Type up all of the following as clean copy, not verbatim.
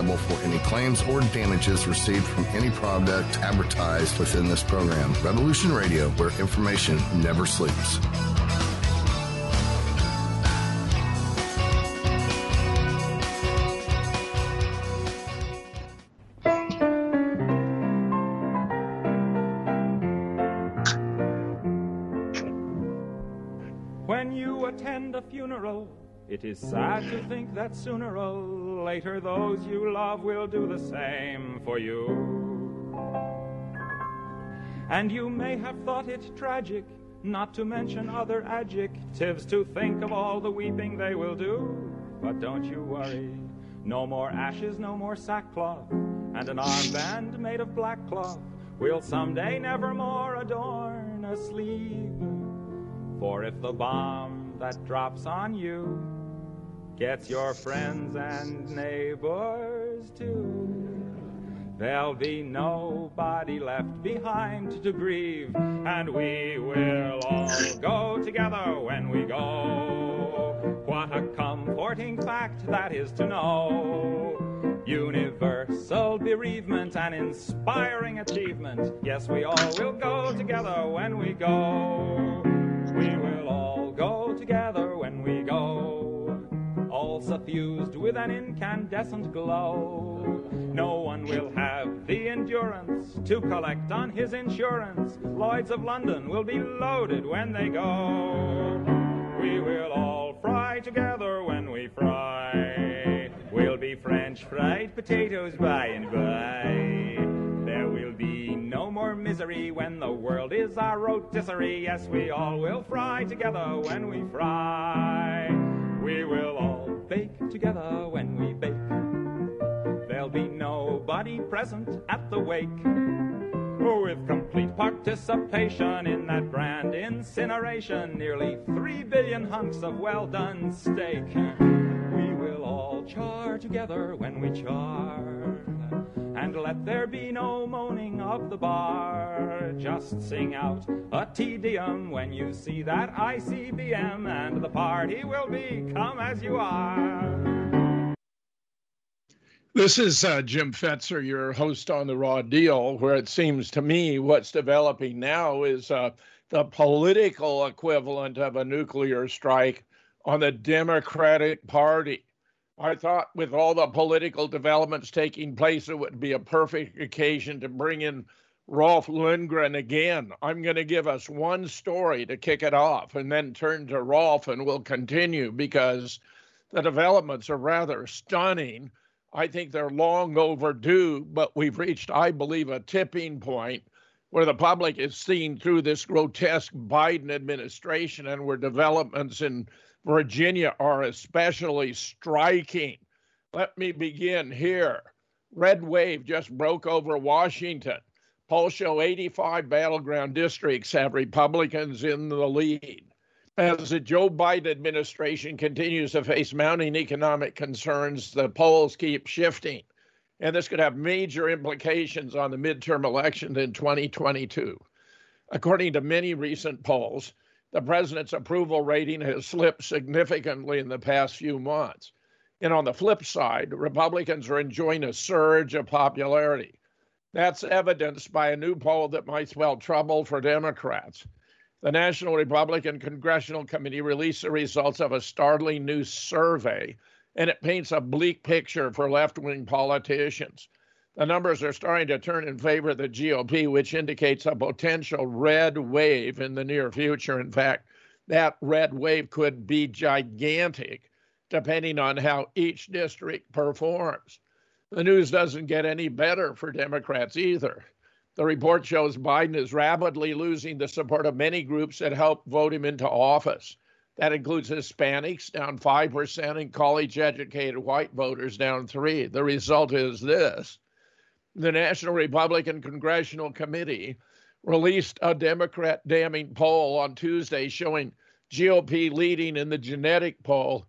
liable for any claims or damages received from any product advertised within this program. Revolution Radio, where information never sleeps. When you attend a funeral, it is sad to think that sooner or later those you love will do the same for you. And you may have thought it tragic, not to mention other adjectives, to think of all the weeping they will do. But don't you worry, no more ashes, no more sackcloth, and an armband made of black cloth will someday nevermore adorn a sleeve. For if the bomb that drops on you gets your friends and neighbors too, there'll be nobody left behind to grieve, and we will all go together when we go. What a comforting fact that is to know. Universal bereavement, an inspiring achievement. Yes, we all will go together when we go. We will all go together when we go, all suffused with an incandescent glow. No one will have the endurance to collect on his insurance. Lloyds of London will be loaded when they go. We will all fry together when we fry. We'll be French fried potatoes by and by. There will be no more misery when the world is our rotisserie. Yes, we all will fry together when we fry. We will all bake together when we bake. There'll be nobody present at the wake. With complete participation in that grand incineration, nearly 3 billion hunks of well-done steak. We will all char together when we char, and let there be no moaning of the bar. Just sing out a Te Deum when you see that ICBM, and the party will be come as you are. This is Jim Fetzer, your host on The Raw Deal, where it seems to me what's developing now is the political equivalent of a nuclear strike on the Democratic Party. I thought with all the political developments taking place, it would be a perfect occasion to bring in Rolf Lundgren again. I'm going to give us one story to kick it off and then turn to Rolf, and we'll continue because the developments are rather stunning. I think they're long overdue, but we've reached, I believe, a tipping point where the public is seeing through this grotesque Biden administration, and where developments in Virginia are especially striking. Let me begin here. Red wave just broke over Washington. Polls show 85 battleground districts have Republicans in the lead. As the Joe Biden administration continues to face mounting economic concerns, the polls keep shifting, and this could have major implications on the midterm elections in 2022. According to many recent polls, the president's approval rating has slipped significantly in the past few months. And on the flip side, Republicans are enjoying a surge of popularity. That's evidenced by a new poll that might spell trouble for Democrats. The National Republican Congressional Committee released the results of a startling new survey, and it paints a bleak picture for left-wing politicians. The numbers are starting to turn in favor of the GOP, which indicates a potential red wave in the near future. In fact, that red wave could be gigantic, depending on how each district performs. The news doesn't get any better for Democrats either. The report shows Biden is rapidly losing the support of many groups that helped vote him into office. That includes Hispanics, down 5%, and college-educated white voters, down 3%. The result is this. The National Republican Congressional Committee released a Democrat-damning poll on Tuesday showing GOP leading in the genetic poll,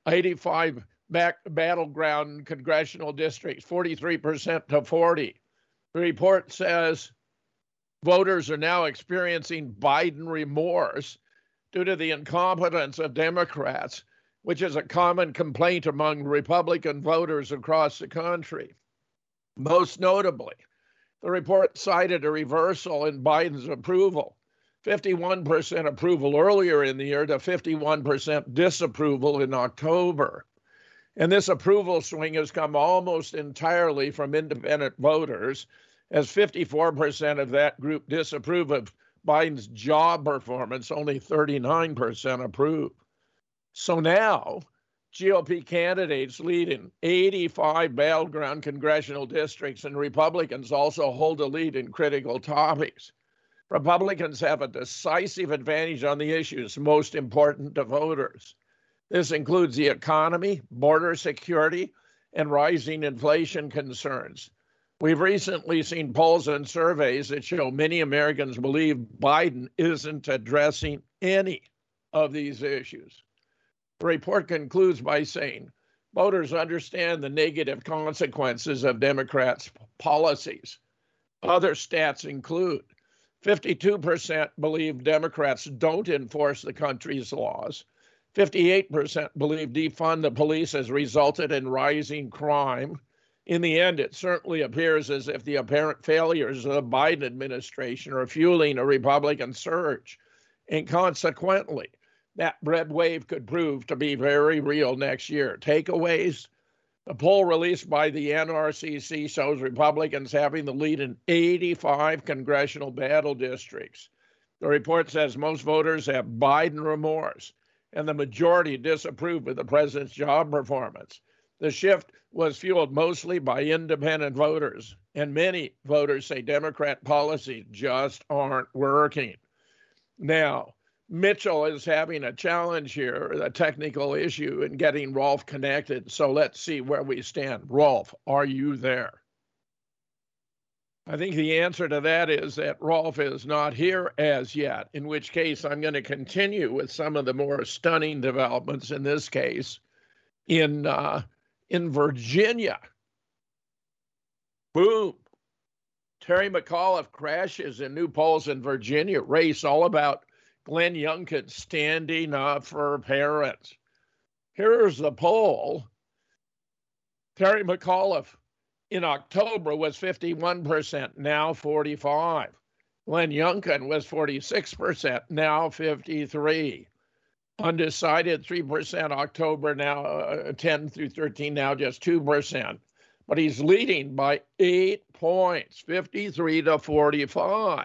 85 battleground congressional districts, 43% to 40%. The report says voters are now experiencing Biden remorse due to the incompetence of Democrats which is a common complaint among Republican voters across the country. Most notably, the report cited a reversal in Biden's approval, 51% approval earlier in the year to 51% disapproval in October. And this approval swing has come almost entirely from independent voters, as 54% of that group disapprove of Biden's job performance, only 39% approve. So now, GOP candidates lead in 85 battleground congressional districts, and Republicans also hold a lead in critical topics. Republicans have a decisive advantage on the issues most important to voters. This includes the economy, border security, and rising inflation concerns. We've recently seen polls and surveys that show many Americans believe Biden isn't addressing any of these issues. The report concludes by saying voters understand the negative consequences of Democrats' policies. Other stats include 52% believe Democrats don't enforce the country's laws. 58% believe defund the police has resulted in rising crime. In the end, it certainly appears as if the apparent failures of the Biden administration are fueling a Republican surge. And consequently, that red wave could prove to be very real next year. Takeaways: a poll released by the NRCC shows Republicans having the lead in 85 congressional battle districts. The report says most voters have Biden remorse, and the majority disapprove of the president's job performance. The shift was fueled mostly by independent voters, and many voters say Democrat policies just aren't working. Now, Mitchell is having a challenge here, a technical issue in getting Rolf connected. So let's see where we stand. Rolf, are you there? I think the answer to that is that Rolf is not here as yet, in which case I'm going to continue with some of the more stunning developments in this case in Virginia. Boom. Terry McAuliffe crashes in new polls in Virginia. Race all about Glenn Youngkin standing up for parents. Here's the poll. Terry McAuliffe in October was 51%, now 45%. Glenn Youngkin was 46%, now 53%. Undecided 3% October, now 10 through 13, now just 2%. But he's leading by 8 points, 53 to 45.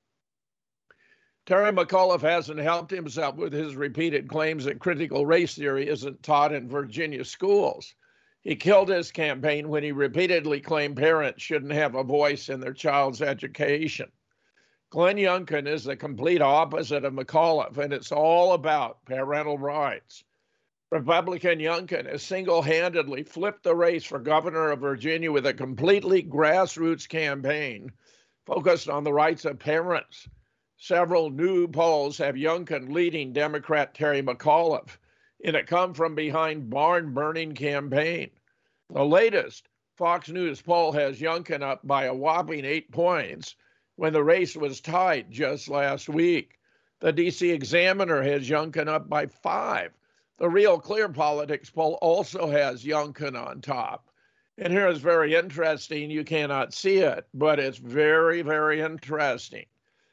Terry McAuliffe hasn't helped himself with his repeated claims that critical race theory isn't taught in Virginia schools. He killed his campaign when he repeatedly claimed parents shouldn't have a voice in their child's education. Glenn Youngkin is the complete opposite of McAuliffe, and it's all about parental rights. Republican Youngkin has single-handedly flipped the race for governor of Virginia with a completely grassroots campaign focused on the rights of parents. Several new polls have Youngkin leading Democrat Terry McAuliffe in a come-from-behind barn-burning campaign. The latest Fox News poll has Youngkin up by a whopping 8 points when the race was tied just last week. The D.C. Examiner has Youngkin up by 5. The Real Clear Politics poll also has Youngkin on top. And here is very interesting. You cannot see it, but it's very, very interesting.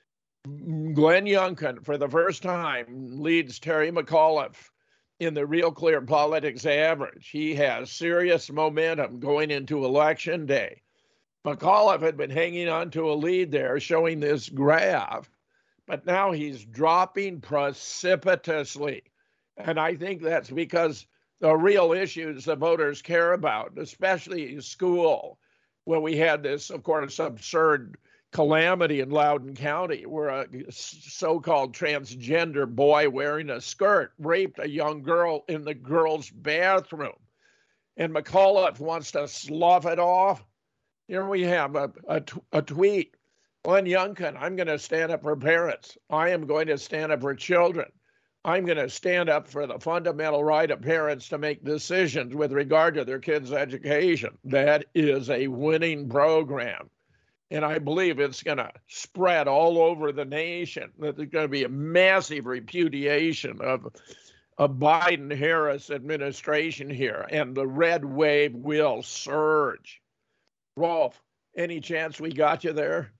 Glenn Youngkin, for the first time, leads Terry McAuliffe in the Real Clear Politics average. He has serious momentum going into Election Day. McAuliffe had been hanging on to a lead there, showing this graph, but now he's dropping precipitously. And I think that's because the real issues the voters care about, especially school, where we had this, of course, absurd calamity in Loudoun County where a so-called transgender boy wearing a skirt raped a young girl in the girls' bathroom. And McAuliffe wants to slough it off. Here we have a tweet. Glenn Youngkin, I'm going to stand up for parents. I am going to stand up for children. I'm going to stand up for the fundamental right of parents to make decisions with regard to their kids' education. That is a winning program. And I believe it's going to spread all over the nation. That there's going to be a massive repudiation a Biden-Harris administration here, and the red wave will surge. Rolf, any chance we got you there?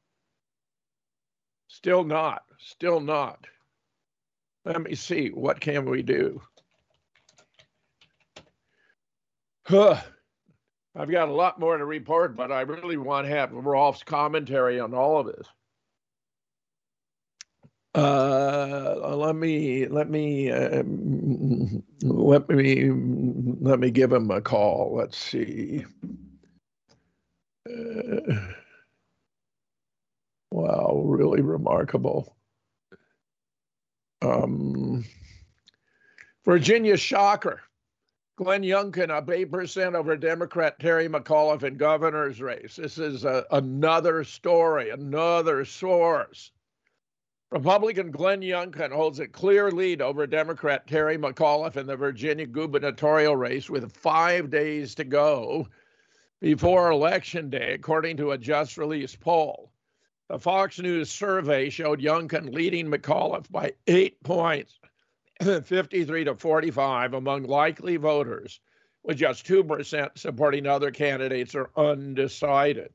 Still not. Let me see. What can we do? I've got a lot more to report, but I really want to have Rolf's commentary on all of this. Let me give him a call. Let's see. Wow, really remarkable. Virginia shocker. Glenn Youngkin up 8% over Democrat Terry McAuliffe in governor's race. This is another story, another source. Republican Glenn Youngkin holds a clear lead over Democrat Terry McAuliffe in the Virginia gubernatorial race with 5 days to go before Election Day, according to a just-released poll. The Fox News survey showed Youngkin leading McAuliffe by 8 points, 53 to 45 among likely voters, with just 2% supporting other candidates or undecided.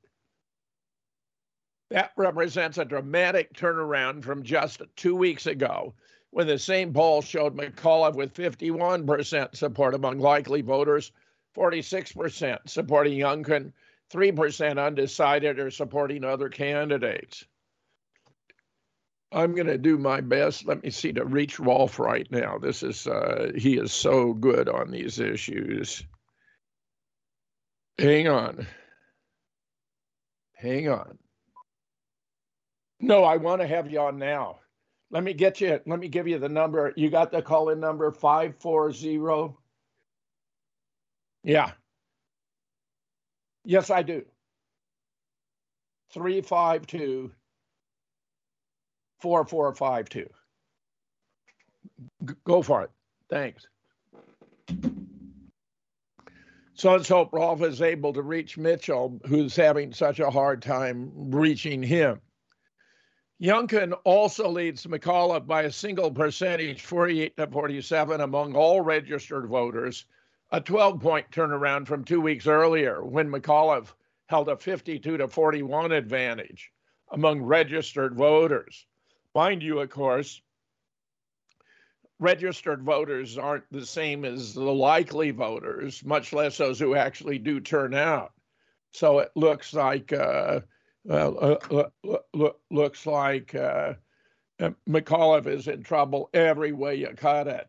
That represents a dramatic turnaround from just 2 weeks ago, when the same poll showed McAuliffe with 51% support among likely voters, 46% supporting Youngkin, 3% undecided or supporting other candidates. I'm going to do my best. Let me see to reach Rolf right now. This is he is so good on these issues. Hang on. No, I want to have you on now. Let me give you the number. You got the call-in number 540? Yeah. Yes, I do. 352-4452. Go for it. Thanks. So let's hope Rolf is able to reach Mitchell, who's having such a hard time reaching him. Youngkin also leads McAuliffe by a single percentage, 48 to 47 among all registered voters, a 12-point turnaround from 2 weeks earlier when McAuliffe held a 52 to 41 advantage among registered voters. Mind you, of course, registered voters aren't the same as the likely voters, much less those who actually do turn out. So it looks like McAuliffe is in trouble every way you cut it.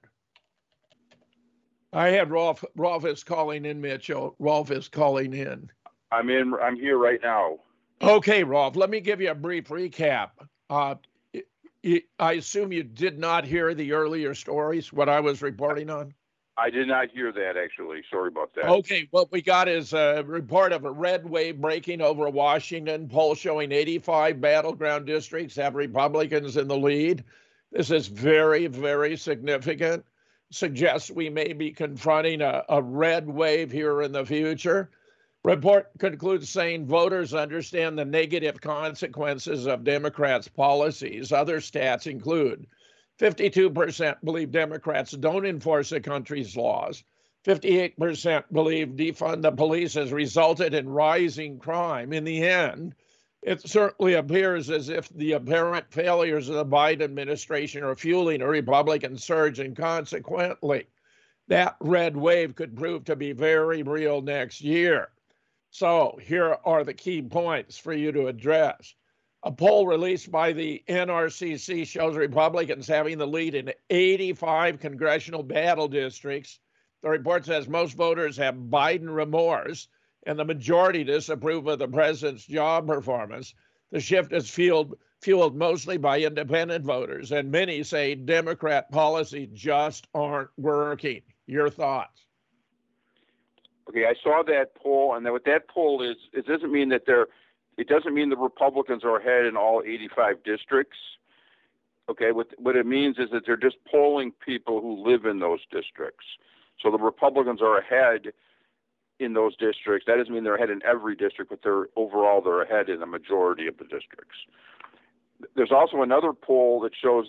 I had Rolf. Rolf is calling in, Mitchell. Rolf is calling in. I'm here right now. Okay, Rolf, let me give you a brief recap. I assume you did not hear the earlier stories, what I was reporting on? I did not hear that, actually. Sorry about that. Okay, what we got is a report of a red wave breaking over Washington, poll showing 85 battleground districts have Republicans in the lead. This is very, very significant. Suggests we may be confronting a red wave here in the future. Report concludes saying voters understand the negative consequences of Democrats' policies. Other stats include 52% believe Democrats don't enforce the country's laws. 58% believe defund the police has resulted in rising crime. In the end, it certainly appears as if the apparent failures of the Biden administration are fueling a Republican surge, and consequently, that red wave could prove to be very real next year. So here are the key points for you to address. A poll released by the NRCC shows Republicans having the lead in 85 congressional battle districts. The report says most voters have Biden remorse, and the majority disapprove of the president's job performance. The shift is fueled mostly by independent voters, and many say Democrat policies just aren't working. Your thoughts? Okay, I saw that poll, and what that poll is, it doesn't mean that it doesn't mean the Republicans are ahead in all 85 districts. Okay, what it means is that they're just polling people who live in those districts. So the Republicans are ahead in those districts. That doesn't mean they're ahead in every district, but they're ahead in the majority of the districts. There's also another poll that shows that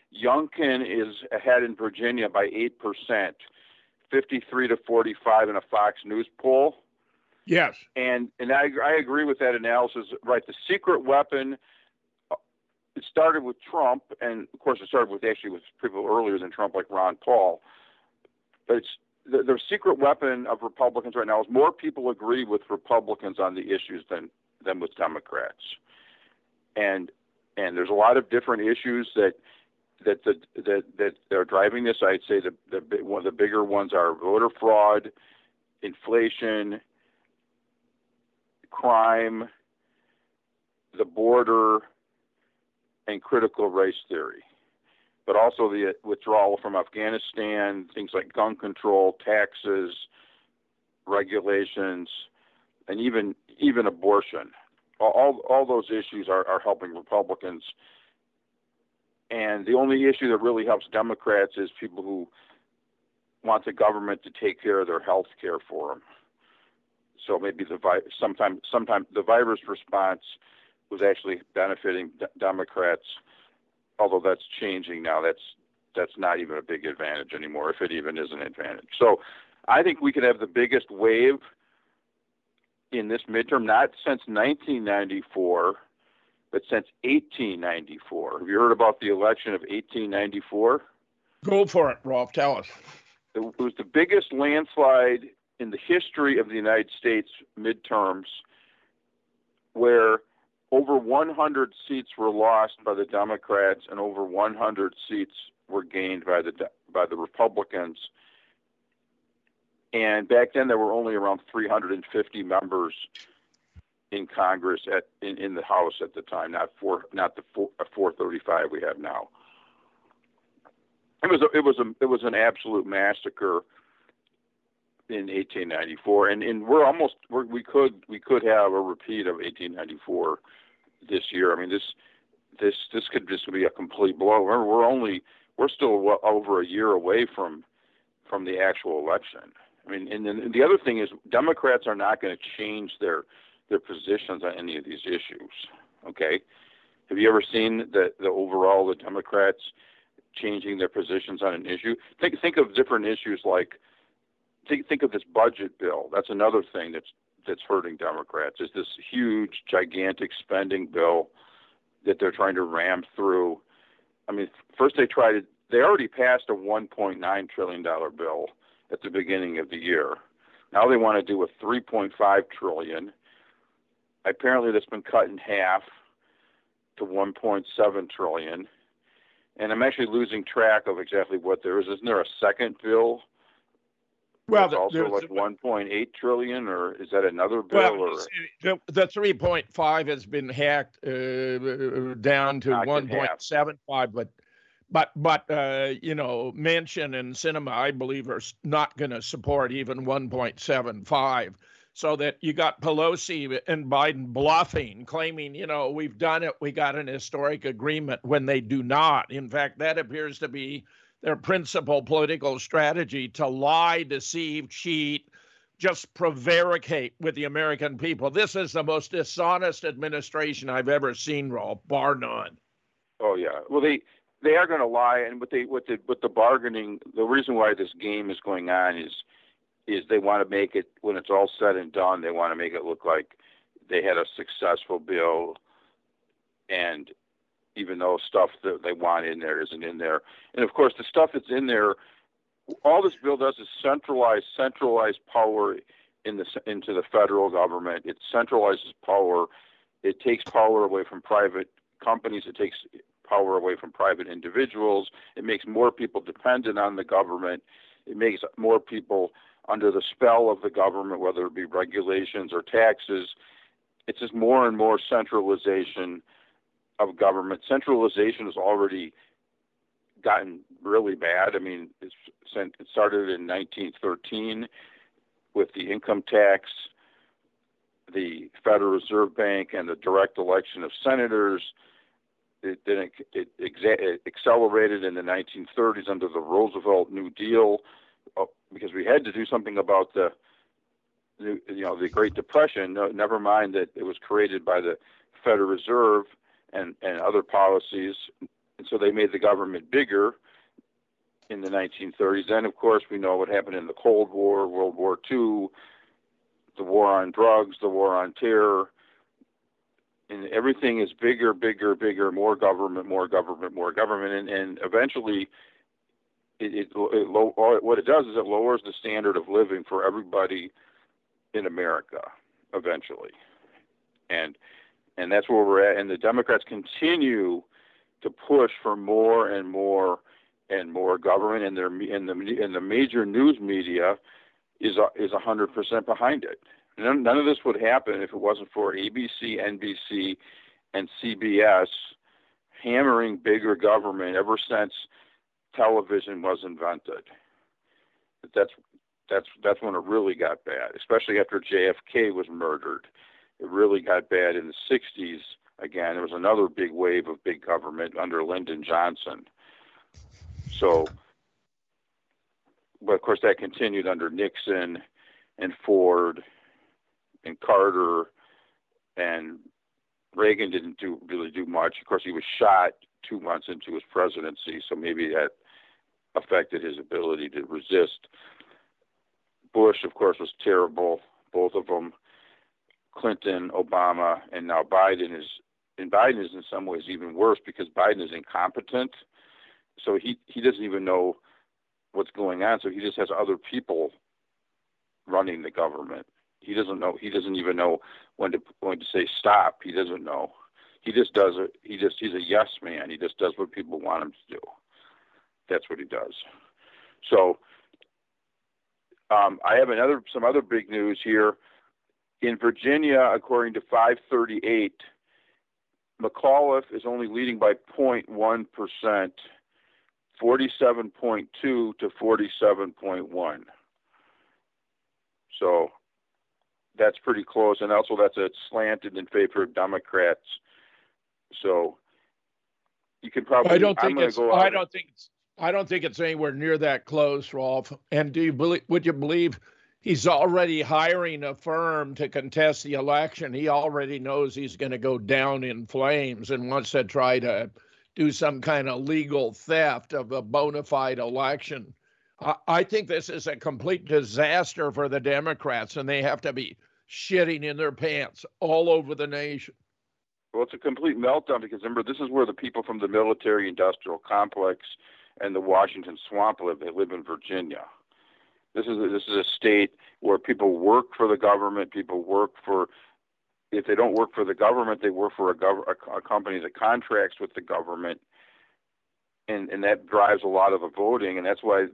Youngkin is ahead in Virginia by 8%, 53 to 45 in a Fox News poll. Yes. And I agree with that analysis. Right, the secret weapon, it started with Trump, and of course it started with people earlier than Trump, like Ron Paul. But it's the secret weapon of Republicans right now is more people agree with Republicans on the issues than with Democrats. And there's a lot of different issues that are driving this. I'd say one of the bigger ones are voter fraud, inflation, crime, the border, and critical race theory. But also the withdrawal from Afghanistan, things like gun control, taxes, regulations, and even abortion. All those issues are helping Republicans. And the only issue that really helps Democrats is people who want the government to take care of their health care for them. So maybe sometimes the virus response was actually benefiting Democrats, although that's changing now. That's not even a big advantage anymore, if it even is an advantage. So I think we could have the biggest wave in this midterm, not since 1994, but since 1894. Have you heard about the election of 1894? Go for it, Rolf. Tell us. It was the biggest landslide in the history of the United States midterms, where over 100 seats were lost by the Democrats and over 100 seats were gained by the Republicans. And back then there were only around 350 members in Congress in the House at the time, not the 435 we have now. It was an absolute massacre in 1894, and we could have a repeat of 1894 this year. I mean, this could just be a complete blow. Remember, we're still over a year away from the actual election. I mean, and the other thing is, Democrats are not going to change their positions on any of these issues. Okay, have you ever seen the Democrats changing their positions on an issue? Think of different issues like. Think of this budget bill. That's another thing that's hurting Democrats, is this huge, gigantic spending bill that they're trying to ram through. I mean, first they already passed a $1.9 trillion bill at the beginning of the year. Now they want to do a $3.5 trillion. Apparently that's been cut in half to $1.7 trillion. And I'm actually losing track of exactly what there is. Isn't there a second bill? Well, it's also like 1.8 trillion, or is that another bill? Well, the 3.5 has been hacked down to 1.75, but Manchin and Sinema, I believe, are not going to support even 1.75. So that you got Pelosi and Biden bluffing, claiming, we've done it, we got an historic agreement, when they do not. In fact, that appears to be their principal political strategy, to lie, deceive, cheat, just prevaricate with the American people. This is the most dishonest administration I've ever seen, Rolf, bar none. Oh yeah. Well, they are going to lie, and with the bargaining, the reason why this game is going on is they want to make it, when it's all said and done, they want to make it look like they had a successful bill, and even though stuff that they want in there isn't in there. And of course, the stuff that's in there, all this bill does is centralize power into the federal government. It centralizes power. It takes power away from private companies. It takes power away from private individuals. It makes more people dependent on the government. It makes more people under the spell of the government, whether it be regulations or taxes. It's just more and more centralization of government. Centralization has already gotten really bad. I mean, it started in 1913 with the income tax, the Federal Reserve Bank, and the direct election of senators. It accelerated in the 1930s under the Roosevelt New Deal, because we had to do something about the Great Depression. Never mind that it was created by the Federal Reserve and other policies, And so they made the government bigger in the 1930s. Then, of course, we know what happened in the Cold War, World War II, the war on drugs, the war on terror. And everything is bigger, bigger, bigger, more government, more government, more government. And eventually, what it does is it lowers the standard of living for everybody in America, eventually. And that's where we're at. And the Democrats continue to push for more and more and more government, and the major news media is 100% behind it. None of this would happen if it wasn't for ABC, NBC, and CBS hammering bigger government ever since television was invented. That's when it really got bad, especially after JFK was murdered. It really got bad in the 60s. Again, there was another big wave of big government under Lyndon Johnson. So, but of course that continued under Nixon and Ford and Carter, and Reagan didn't really do much. Of course, he was shot 2 months into his presidency, so maybe that affected his ability to resist. Bush, of course, was terrible, both of them. Clinton, Obama, and now Biden is in some ways even worse because Biden is incompetent. So he doesn't even know what's going on. So he just has other people running the government. He doesn't know. He doesn't even know when to say stop. He doesn't know. He just does it. He's a yes man. He just does what people want him to do. That's what he does. So I have some other big news here. In Virginia, according to 538, McAuliffe is only leading by 0.1%, 47.2 to 47.1. So that's pretty close, and also that's slanted in favor of Democrats. So you can probably. I don't think it's anywhere near that close, Rolf. And would you believe he's already hiring a firm to contest the election? He already knows he's going to go down in flames and wants to try to do some kind of legal theft of a bona fide election. I think this is a complete disaster for the Democrats, and they have to be shitting in their pants all over the nation. Well, it's a complete meltdown because, remember, this is where the people from the military-industrial complex and the Washington swamp live. They live in Virginia. This is a state where people work for the government. People work for, if they don't work for the government, they work for a company that contracts with the government, and that drives a lot of the voting. And that's one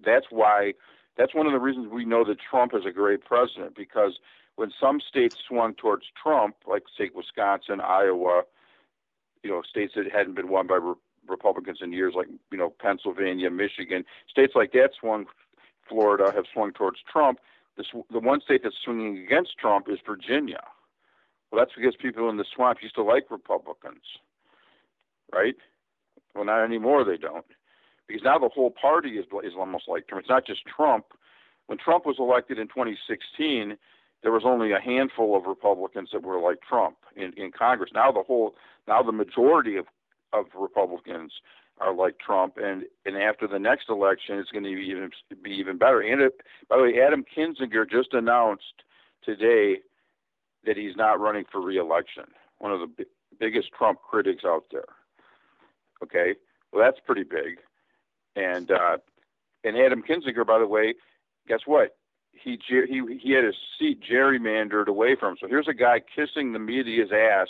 of the reasons we know that Trump is a great president, because when some states swung towards Trump, like say Wisconsin, Iowa, states that hadn't been won by Republicans in years, like Pennsylvania, Michigan, states like that Florida have swung towards Trump. The one state that's swinging against Trump is Virginia. Well, that's because people in the swamp used to like Republicans, right? Well, not anymore. They don't, because now the whole party is almost like Trump. It's not just Trump. When Trump was elected in 2016, there was only a handful of Republicans that were like Trump in Congress. Now the majority of Republicans are like Trump, and after the next election, it's going to be even better. And by the way, Adam Kinzinger just announced today that he's not running for re-election. One of the biggest Trump critics out there. Okay, well, that's pretty big. And Adam Kinzinger, by the way, guess what? He had his seat gerrymandered away from him. So here's a guy kissing the media's ass,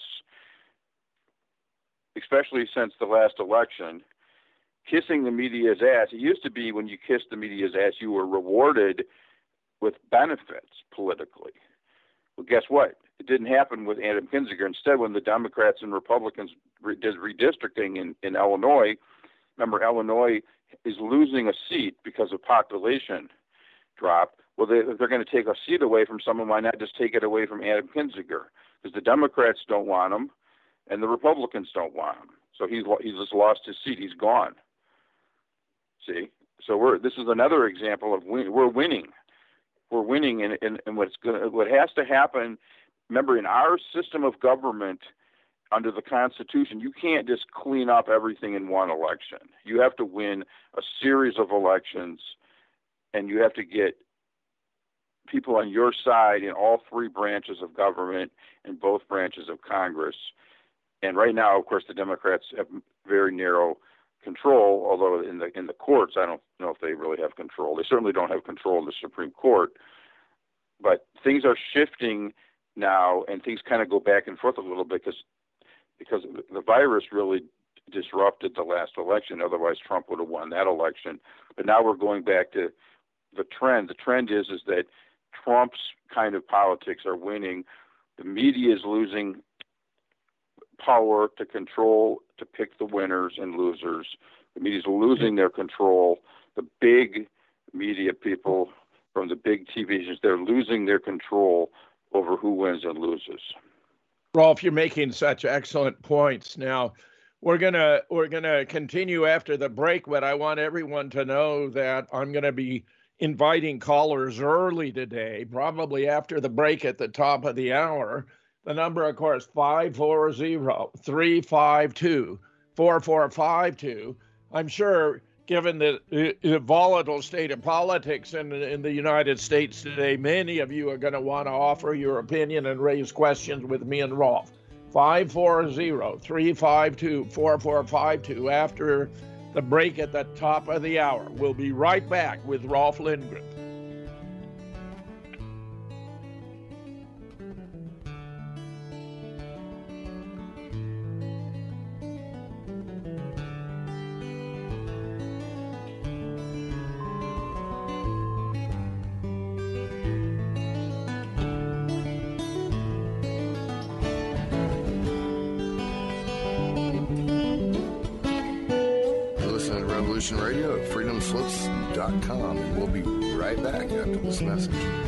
especially since the last election, kissing the media's ass. It used to be when you kissed the media's ass, you were rewarded with benefits politically. Well, guess what? It didn't happen with Adam Kinzinger. Instead, when the Democrats and Republicans did redistricting in Illinois, remember, Illinois is losing a seat because of population drop. Well, they're going to take a seat away from someone. Why not just take it away from Adam Kinzinger? Because the Democrats don't want him, and the Republicans don't want him. So he's just lost his seat. He's gone. See? So this is another example of we're winning. We're winning, and what has to happen. Remember, in our system of government, under the Constitution, you can't just clean up everything in one election. You have to win a series of elections, and you have to get people on your side in all three branches of government and both branches of Congress. And right now, of course, the Democrats have very narrow control, although in the courts, I don't know if they really have control. They certainly don't have control in the Supreme Court. But things are shifting now, and things kind of go back and forth a little bit because the virus really disrupted the last election. Otherwise, Trump would have won that election. But now we're going back to the trend. The trend is that Trump's kind of politics are winning. The media is losing power to control, to pick the winners and losers. The media is losing their control. The big media people from the big TV stations, they're losing their control over who wins and loses. Rolf, you're making such excellent points. Now, we're gonna continue after the break, but I want everyone to know that I'm gonna be inviting callers early today, probably after the break at the top of the hour. The number, of course, 540-352-4452. I'm sure, given the volatile state of politics in the United States today, many of you are going to want to offer your opinion and raise questions with me and Rolf. 540-352-4452 after the break at the top of the hour. We'll be right back with Rolf Lindgren. Radio at freedomslips.com, and we'll be right back after this message.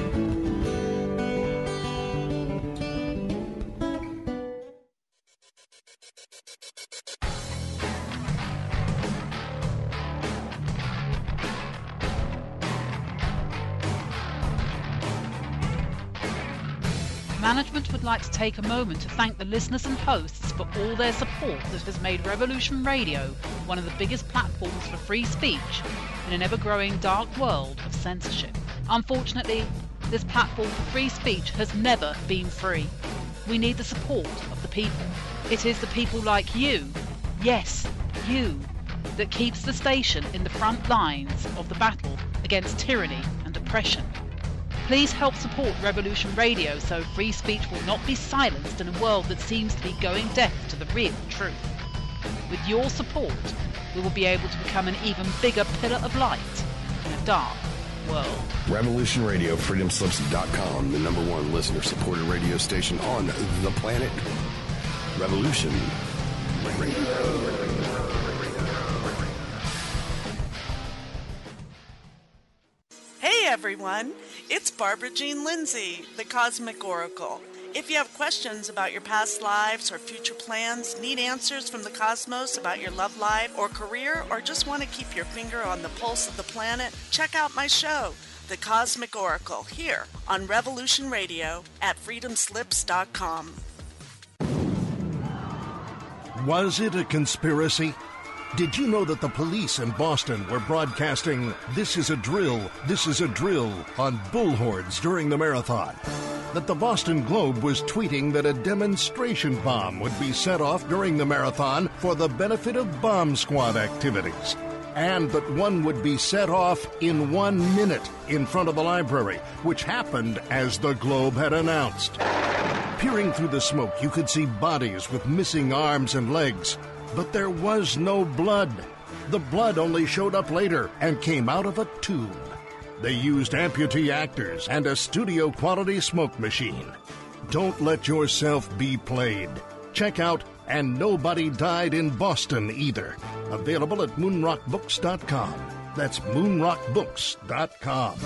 Management would like to take a moment to thank the listeners and hosts for all their support that has made Revolution Radio one of the biggest platforms for free speech in an ever-growing dark world of censorship. Unfortunately, this platform for free speech has never been free. We need the support of the people. It is the people like you, yes, you, that keeps the station in the front lines of the battle against tyranny and oppression. Please help support Revolution Radio so free speech will not be silenced in a world that seems to be going deaf to the real truth. With your support, we will be able to become an even bigger pillar of light in a dark world. Revolution Radio, freedomslips.com, the #1 listener-supported radio station on the planet. Revolution Radio. Hey everyone, it's Barbara Jean Lindsay, the Cosmic Oracle. If you have questions about your past lives or future plans, need answers from the cosmos about your love life or career, or just want to keep your finger on the pulse of the planet, check out my show, The Cosmic Oracle, here on Revolution Radio at freedomslips.com. Was it a conspiracy? Did you know that the police in Boston were broadcasting "This is a drill, this is a drill" on bullhorns during the marathon? That the Boston Globe was tweeting that a demonstration bomb would be set off during the marathon for the benefit of bomb squad activities? And that one would be set off in 1 minute in front of the library, which happened as the Globe had announced. Peering through the smoke, you could see bodies with missing arms and legs. But there was no blood. The blood only showed up later and came out of a tube. They used amputee actors and a studio-quality smoke machine. Don't let yourself be played. Check out And Nobody Died in Boston Either. Available at moonrockbooks.com. That's moonrockbooks.com.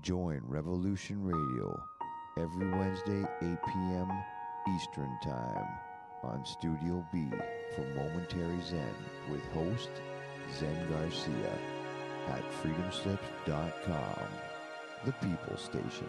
Join Revolution Radio every Wednesday, 8 p.m. Eastern Time on Studio B for Momentary Zen with host Zen Garcia at freedomslips.com, the People Station.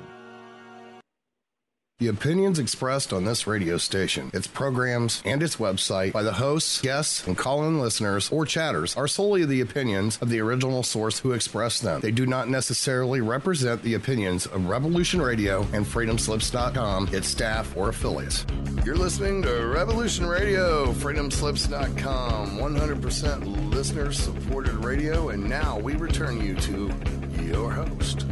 The opinions expressed on this radio station, its programs, and its website by the hosts, guests, and call-in listeners or chatters are solely the opinions of the original source who expressed them. They do not necessarily represent the opinions of Revolution Radio and freedomslips.com, its staff, or affiliates. You're listening to Revolution Radio, freedomslips.com, 100% listener-supported radio, and now we return you to your host.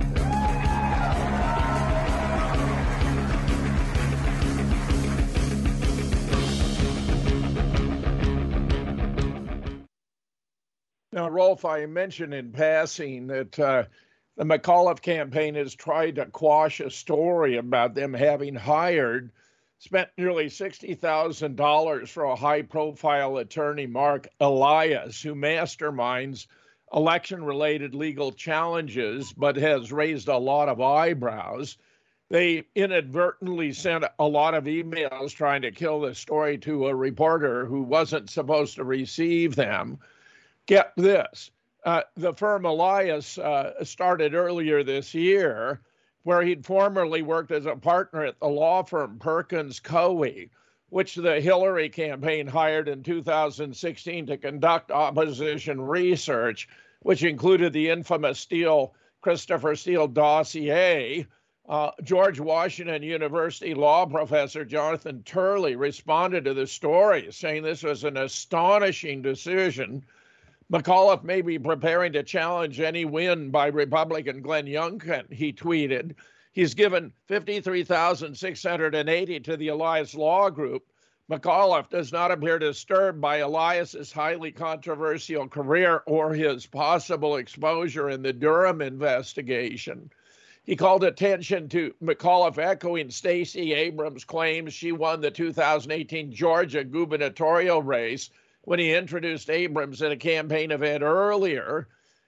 Now, Rolf, I mentioned in passing that the McAuliffe campaign has tried to quash a story about them having spent nearly $60,000 for a high-profile attorney, Mark Elias, who masterminds election-related legal challenges, but has raised a lot of eyebrows. They inadvertently sent a lot of emails trying to kill the story to a reporter who wasn't supposed to receive them. Get this, the firm Elias started earlier this year, where he'd formerly worked as a partner at the law firm Perkins Coie, which the Hillary campaign hired in 2016 to conduct opposition research, which included the infamous Christopher Steele dossier. George Washington University law professor Jonathan Turley responded to the story, saying this was an astonishing decision. McAuliffe may be preparing to challenge any win by Republican Glenn Youngkin, he tweeted. He's given $53,680 to the Elias Law Group. McAuliffe does not appear disturbed by Elias's highly controversial career or his possible exposure in the Durham investigation. He called attention to McAuliffe echoing Stacey Abrams' claims she won the 2018 Georgia gubernatorial race when he introduced Abrams at a campaign event earlier.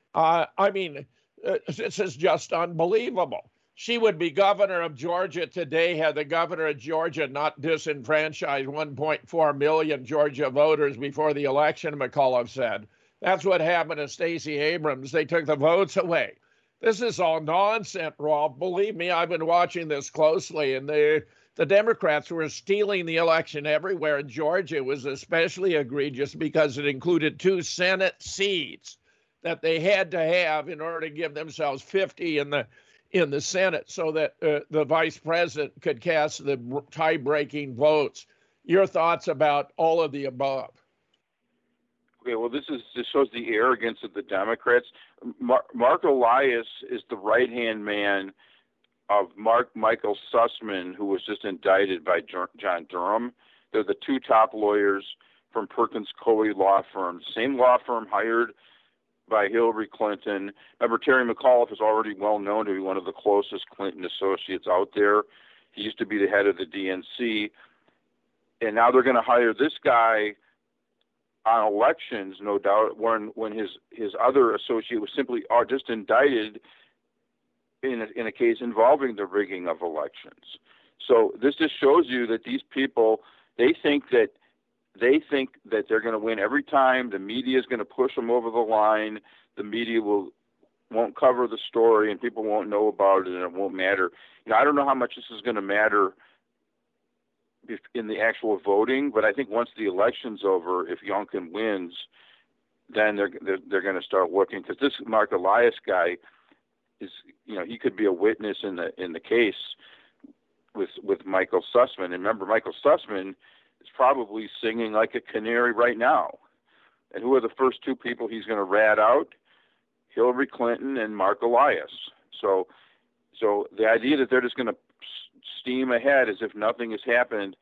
This is just unbelievable. She would be governor of Georgia today had the governor of Georgia not disenfranchised 1.4 million Georgia voters before the election, McAuliffe said. That's what happened to Stacey Abrams. They took the votes away. This is all nonsense, Rolf. Believe me, I've been watching this closely, and the Democrats were stealing the election everywhere in Georgia. It was especially egregious because it included 2 Senate seats that they had to have in order to give themselves 50 in the Senate so that the vice president could cast the tie-breaking votes. Your thoughts about all of the above? Okay, well, this shows the arrogance of the Democrats. Mark Elias is the right-hand man of Michael Sussman, who was just indicted by John Durham. They're the 2 top lawyers from Perkins Coie law firm, same law firm hired by Hillary Clinton. Remember, Terry McAuliffe is already well known to be one of the closest Clinton associates out there. He used to be the head of the DNC. And now they're going to hire this guy on elections, no doubt, when his other associate was simply just indicted in a case involving the rigging of elections. So this just shows you that these people, they think that they're going to win every time. The media is going to push them over the line. The media won't cover the story, and people won't know about it, and it won't matter. I don't know how much this is going to matter in the actual voting, but I think once the election's over, if Youngkin wins, then they're going to start looking, because this Mark Elias guy is, he could be a witness in the case with Michael Sussman. And remember, Michael Sussman is probably singing like a canary right now. And who are the first 2 people he's going to rat out? Hillary Clinton and Mark Elias. So the idea that they're just going to steam ahead as if nothing has happened,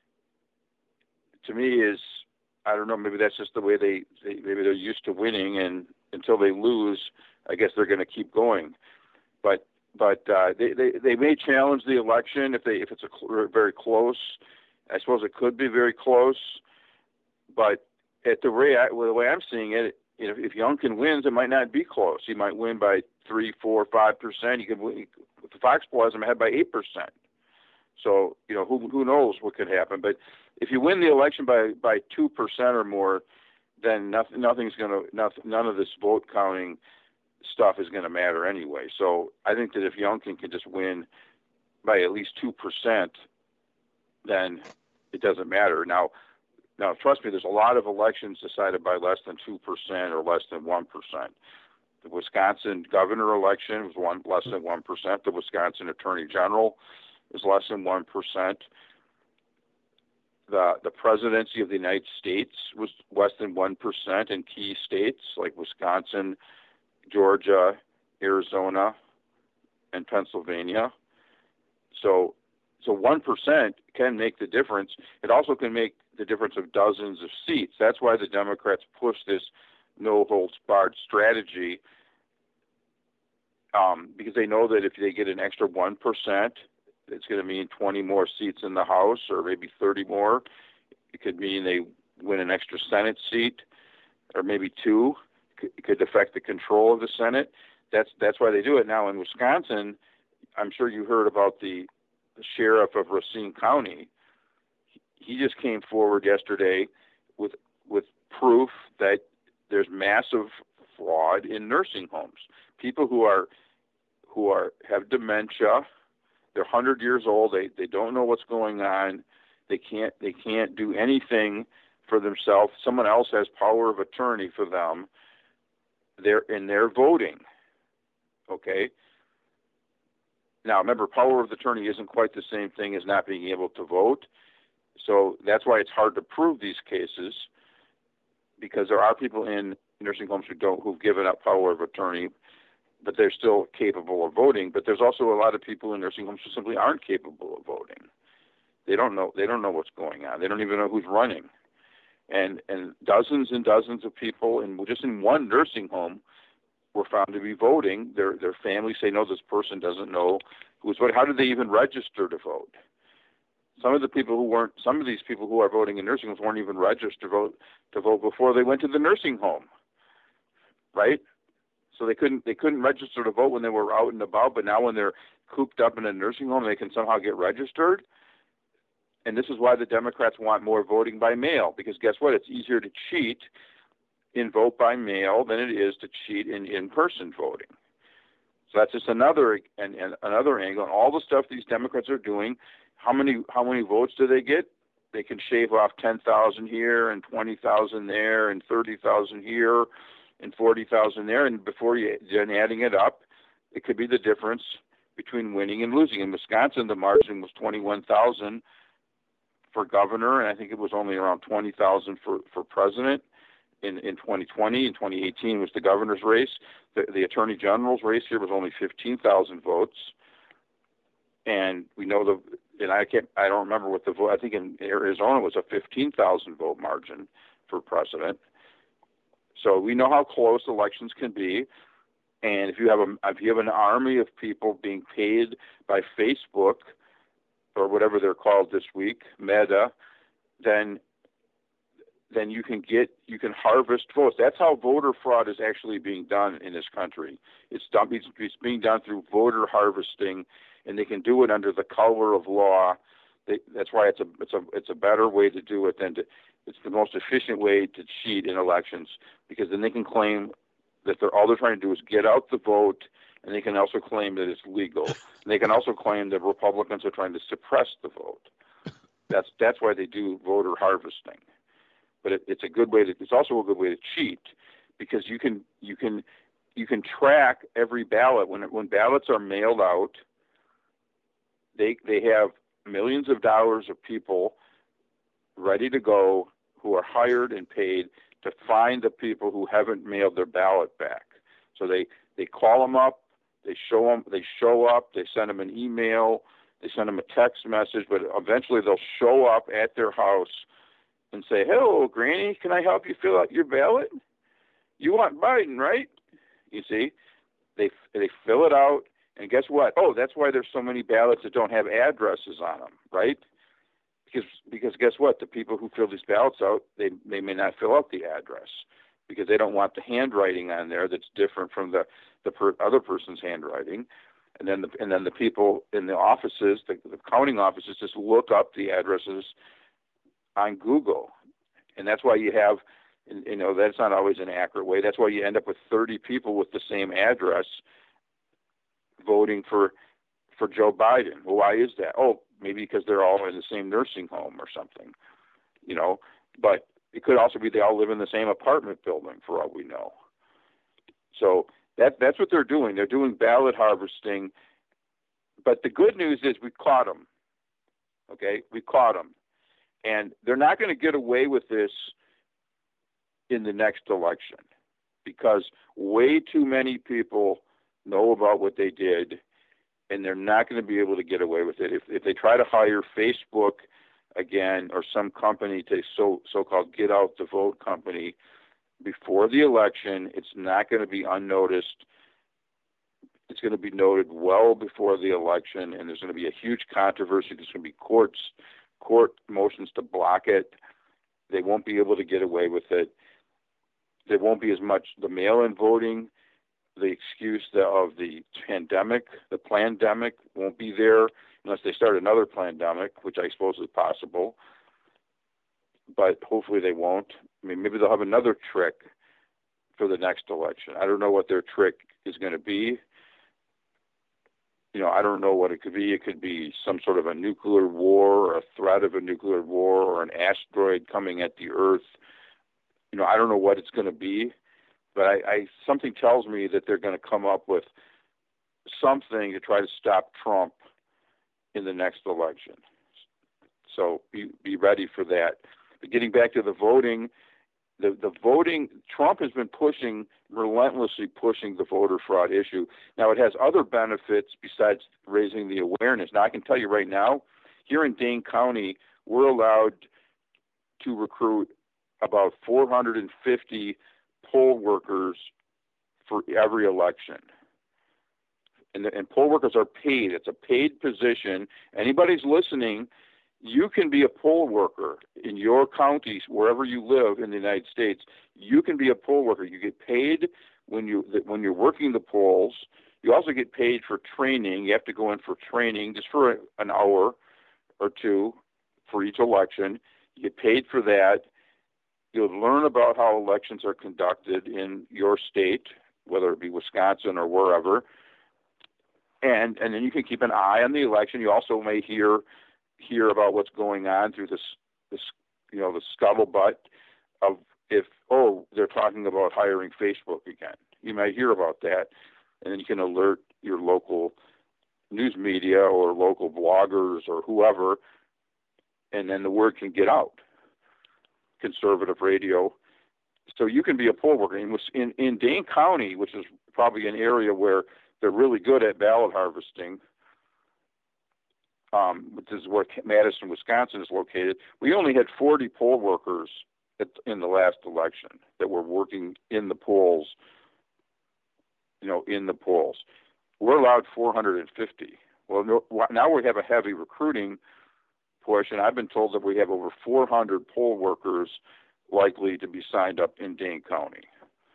to me is, I don't know, maybe that's just the way maybe they're used to winning, and until they lose, I guess they're going to keep going. But they may challenge the election if it's very close. I suppose it could be very close, but the way I'm seeing it, if Youngkin wins, it might not be close. He might win by 3, 4, 5%. He could win. The Fox poll has him ahead by 8%. So who knows what could happen? But if you win the election by 2% or more, then none of this vote counting stuff is going to matter anyway. So I think that if Youngkin can just win by at least 2%, then it doesn't matter. Now, trust me, there's a lot of elections decided by less than 2% or less than 1%. The Wisconsin governor election was less than 1%. The Wisconsin attorney general is less than 1%. The presidency of the United States was less than 1% in key states like Wisconsin, Georgia, Arizona, and Pennsylvania. So 1% can make the difference. It also can make the difference of dozens of seats. That's why the Democrats push this no-holds-barred strategy, because they know that if they get an extra 1%, it's going to mean 20 more seats in the House, or maybe 30 more. It could mean they win an extra Senate seat, or maybe 2. It could affect the control of the Senate. That's why they do it. Now in Wisconsin, I'm sure you heard about the sheriff of Racine County. He just came forward yesterday with proof that there's massive fraud in nursing homes. People who have dementia, they're 100 years old. They don't know what's going on. They can't do anything for themselves. Someone else has power of attorney for them. They're voting. Okay. Now remember, power of attorney isn't quite the same thing as not being able to vote. So that's why it's hard to prove these cases, because there are people in nursing homes who've given up power of attorney, but they're still capable of voting. But there's also a lot of people in nursing homes who simply aren't capable of voting. They don't know what's going on. They don't even know who's running. And dozens and dozens of people just in one nursing home were found to be voting. Their families say, no, this person doesn't know who's voting. How did they even register to vote? Some of these people who are voting in nursing homes weren't even registered to vote before they went to the nursing home, right? So they couldn't register to vote when they were out and about, but now when they're cooped up in a nursing home, they can somehow get registered. And this is why the Democrats want more voting by mail, because guess what? It's easier to cheat in vote by mail than it is to cheat in in-person voting. So that's just another angle. And all the stuff these Democrats are doing, how many votes do they get? They can shave off 10,000 here and 20,000 there and 30,000 here and 40,000 there. And before then adding it up, it could be the difference between winning and losing. In Wisconsin, the margin was 21,000 for governor, and I think it was only around 20,000 for president in 2020. In 2018 was the governor's race. The attorney general's race here was only 15,000 votes. And we know I don't remember what the vote, I think in Arizona it was a 15,000 vote margin for president. So we know how close elections can be. And if you have an army of people being paid by Facebook or whatever they're called this week, Meta, then you can harvest votes. That's how voter fraud is actually being done in this country. It's being done through voter harvesting, and they can do it under the color of law. That's why it's a better way to do it it's the most efficient way to cheat in elections, because then they can claim that all they're trying to do is get out the vote, and they can also claim that it's legal. And they can also claim that Republicans are trying to suppress the vote. That's why they do voter harvesting. But it's a good way it's also a good way to cheat, because you can track every ballot. When ballots are mailed out, they have millions of dollars of people ready to go who are hired and paid to find the people who haven't mailed their ballot back. So they call them up, they show up, they send them an email, they send them a text message, but eventually they'll show up at their house and say, "Hello, Granny, can I help you fill out your ballot? You want Biden, right?" You see, they fill it out, and guess what? Oh, that's why there's so many ballots that don't have addresses on them, right? Because guess what? The people who fill these ballots out, they may not fill out the address. because they don't want the handwriting on there that's different from the other person's handwriting. And then the people in the offices, the counting offices, just look up the addresses on Google. And that's why you have, that's not always an accurate way. That's why you end up with 30 people with the same address voting for Joe Biden. Well, why is that? Oh, maybe because they're all in the same nursing home or something, But it could also be they all live in the same apartment building, for all we know. So that's what they're doing. They're doing ballot harvesting. But the good news is we caught them. Okay, we caught them. And they're not going to get away with this in the next election because way too many people know about what they did, and they're not going to be able to get away with it. If they try to hire Facebook again or some company to so-called get out the vote company before the election, it's not going to be unnoticed. It's going to be noted well before the election, and there's going to be a huge controversy. There's going to be court motions to block it. They won't be able to get away with it. There won't be as much the mail-in voting. The excuse of the pandemic, the plandemic, won't be there unless they start another plandemic, which I suppose is possible. But hopefully they won't. I mean, maybe they'll have another trick for the next election. I don't know what their trick is going to be. I don't know what it could be. It could be some sort of a nuclear war or a threat of a nuclear war or an asteroid coming at the Earth. I don't know what it's going to be, but something tells me that they're going to come up with something to try to stop Trump in the next election. So be ready for that. But getting back to the voting, the voting, Trump has been relentlessly pushing the voter fraud issue. Now, it has other benefits besides raising the awareness. Now, I can tell you right now, here in Dane County, we're allowed to recruit about 450 poll workers for every election. And poll workers are paid. It's a paid position. Anybody's listening, you can be a poll worker in your counties, wherever you live in the United States. You can be a poll worker. You get paid when you're working the polls. You also get paid for training. You have to go in for training just for an hour or two for each election. You get paid for that. You'll learn about how elections are conducted in your state, whether it be Wisconsin or wherever. And then you can keep an eye on the election. You also may hear about what's going on through the scuttlebutt of they're talking about hiring Facebook again. You might hear about that, and then you can alert your local news media or local bloggers or whoever, and then the word can get out. Conservative radio. So you can be a poll worker. In Dane County, which is probably an area where they're really good at ballot harvesting, which is where Madison, Wisconsin is located, we only had 40 poll workers in the last election that were working in the polls, in the polls. We're allowed 450. Well, now we have a heavy recruiting push, and I've been told that we have over 400 poll workers likely to be signed up in Dane County.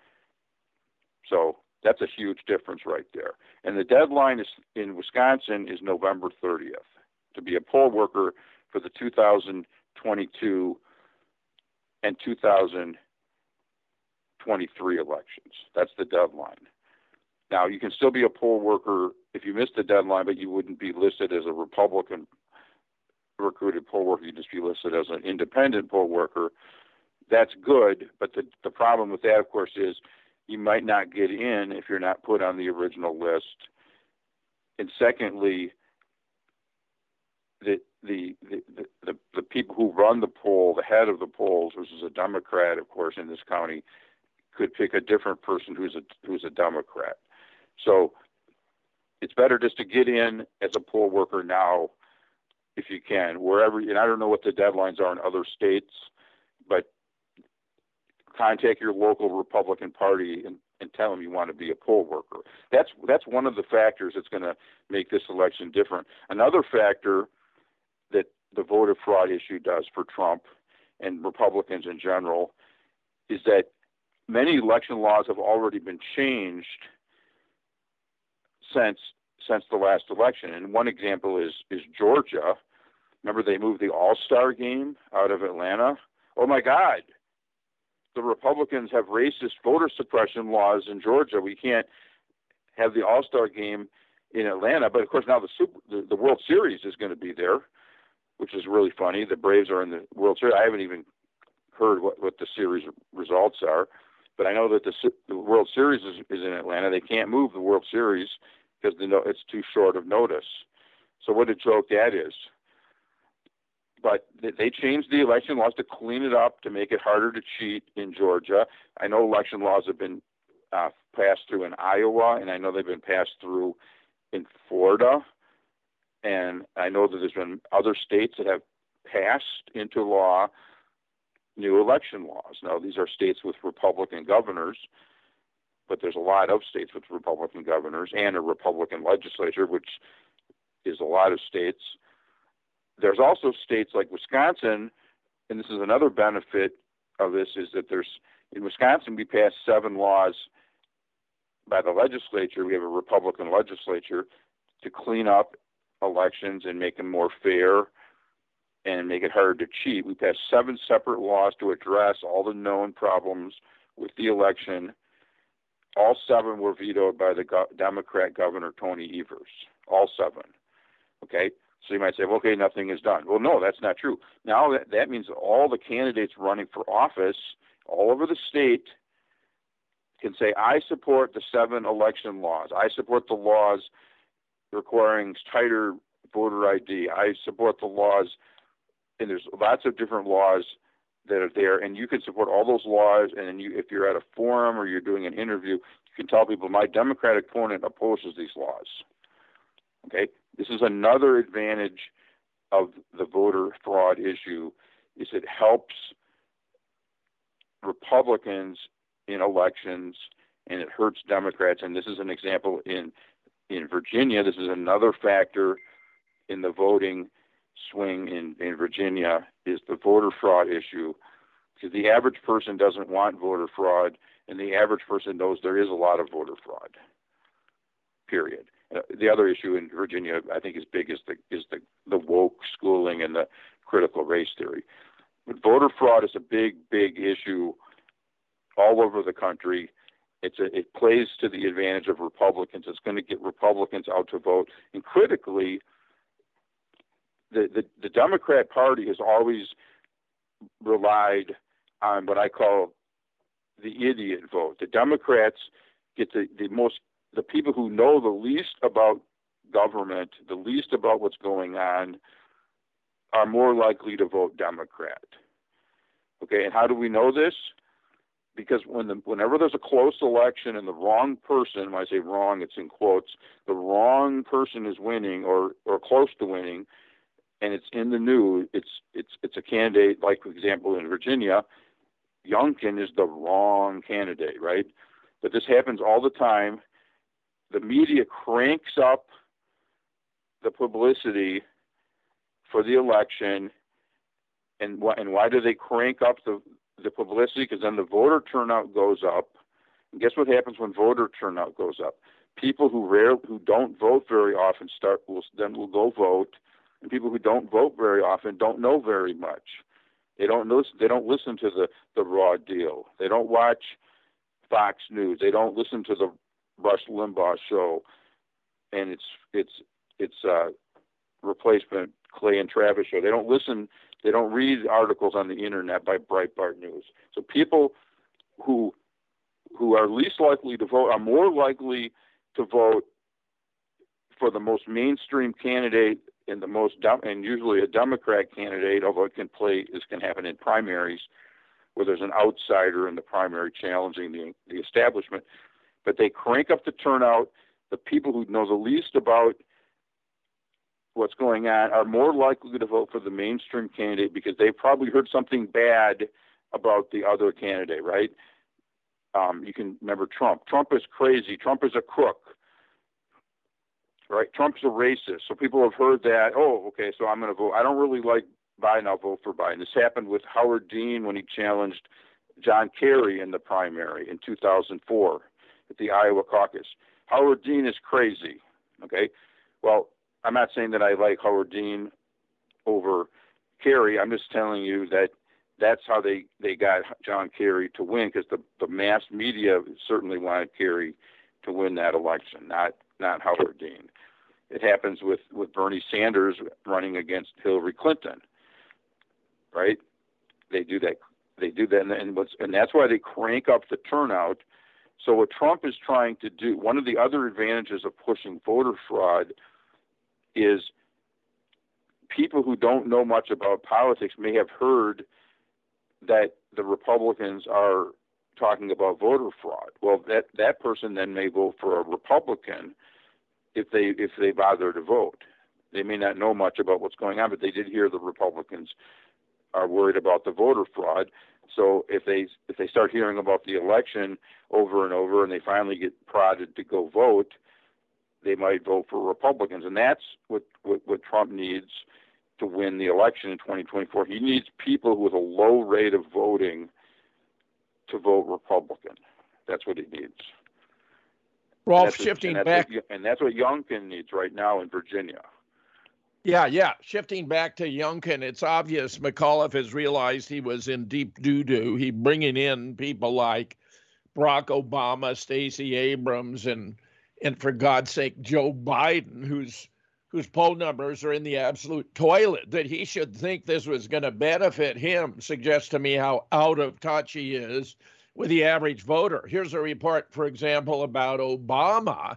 So that's a huge difference right there. And the deadline in Wisconsin is November 30th to be a poll worker for the 2022 and 2023 elections. That's the deadline. Now, you can still be a poll worker if you missed the deadline, but you wouldn't be listed as a Republican recruited poll worker. You'd just be listed as an independent poll worker. That's good, but the problem with that, of course, is you might not get in if you're not put on the original list. And secondly, the people who run the poll, the head of the polls, which is a Democrat, of course, in this county, could pick a different person who's a Democrat. So it's better just to get in as a poll worker now, if you can, wherever. And I don't know what the deadlines are in other states, but contact your local Republican Party and tell them you want to be a poll worker. That's one of the factors that's going to make this election different. Another factor that the voter fraud issue does for Trump and Republicans in general is that many election laws have already been changed since the last election. And one example is Georgia. Remember, they moved the All-Star game out of Atlanta? Oh, my God. The Republicans have racist voter suppression laws in Georgia. We can't have the All-Star game in Atlanta. But, of course, now the World Series is going to be there, which is really funny. The Braves are in the World Series. I haven't even heard what the series results are. But I know that the World Series is in Atlanta. They can't move the World Series because it's too short of notice. So what a joke that is. But they changed the election laws to clean it up, to make it harder to cheat in Georgia. I know election laws have been passed through in Iowa, and I know they've been passed through in Florida. And I know that there's been other states that have passed into law new election laws. Now, these are states with Republican governors, but there's a lot of states with Republican governors and a Republican legislature, which is a lot of states. There's also states like Wisconsin, and this is another benefit of this, is that in Wisconsin, we passed 7 laws by the legislature. We have a Republican legislature to clean up elections and make them more fair and make it harder to cheat. We passed 7 separate laws to address all the known problems with the election. All 7 were vetoed by the Democrat Governor Tony Evers. All 7. Okay? So you might say, well, okay, nothing is done. Well, no, that's not true. Now that means that all the candidates running for office all over the state can say, I support the 7 election laws. I support the laws requiring tighter voter ID. I support the laws, and there's lots of different laws that are there, and you can support all those laws, and then if you're at a forum or you're doing an interview, you can tell people, my Democratic opponent opposes these laws. Okay? This is another advantage of the voter fraud issue, is it helps Republicans in elections, and it hurts Democrats. And this is an example in Virginia. This is another factor in the voting swing in Virginia, is the voter fraud issue, because the average person doesn't want voter fraud, and the average person knows there is a lot of voter fraud, period. The other issue in Virginia, I think, is big, is the woke schooling and the critical race theory. But voter fraud is a big, big issue all over the country. It plays to the advantage of Republicans. It's going to get Republicans out to vote. And critically, the Democrat Party has always relied on what I call the idiot vote. The Democrats get the people who know the least about government, the least about what's going on, are more likely to vote Democrat. Okay, and how do we know this? Because whenever there's a close election and the wrong person, when I say wrong, it's in quotes, the wrong person is winning or close to winning, and it's in the news, it's a candidate, like, for example, in Virginia, Youngkin is the wrong candidate, right? But this happens all the time. The media cranks up the publicity for the election, and why do they crank up the publicity? Because then the voter turnout goes up. And guess what happens when voter turnout goes up? People who don't vote very often will go vote, and people who don't vote very often don't know very much. They don't listen to the Raw Deal. They don't watch Fox News. They don't listen to the Rush Limbaugh show, and it's replacement Clay and Travis show. They don't listen. They don't read articles on the internet by Breitbart News. So people who are least likely to vote are more likely to vote for the most mainstream candidate and usually a Democrat candidate, although this can happen in primaries where there's an outsider in the primary challenging the establishment. But they crank up the turnout. The people who know the least about what's going on are more likely to vote for the mainstream candidate because they've probably heard something bad about the other candidate, right? You can remember Trump. Trump is crazy. Trump is a crook, right? Trump's a racist. So people have heard that, oh, okay, so I'm going to vote. I don't really like Biden. I'll vote for Biden. This happened with Howard Dean when he challenged John Kerry in the primary in 2004 at the Iowa caucus. Howard Dean is crazy. Okay, well, I'm not saying that I like Howard Dean over Kerry. I'm just telling you that that's how they got John Kerry to win, because the mass media certainly wanted Kerry to win that election, not Howard Dean. It happens with Bernie Sanders running against Hillary Clinton, right? They do that, and that's why they crank up the turnout. So what Trump is trying to do, one of the other advantages of pushing voter fraud is people who don't know much about politics may have heard that the Republicans are talking about voter fraud. Well, that person then may vote for a Republican if they bother to vote. They may not know much about what's going on, but they did hear the Republicans are worried about the voter fraud. So if they start hearing about the election over and over, and they finally get prodded to go vote, they might vote for Republicans, and that's what Trump needs to win the election in 2024. He needs people with a low rate of voting to vote Republican. That's what he needs. Rolf, shifting back. And that's what Youngkin needs right now in Virginia. Yeah. Shifting back to Youngkin, it's obvious McAuliffe has realized he was in deep doo-doo. He bringing in people like Barack Obama, Stacey Abrams, and for God's sake, Joe Biden, whose poll numbers are in the absolute toilet. That he should think this was going to benefit him suggests to me how out of touch he is with the average voter. Here's a report, for example, about Obama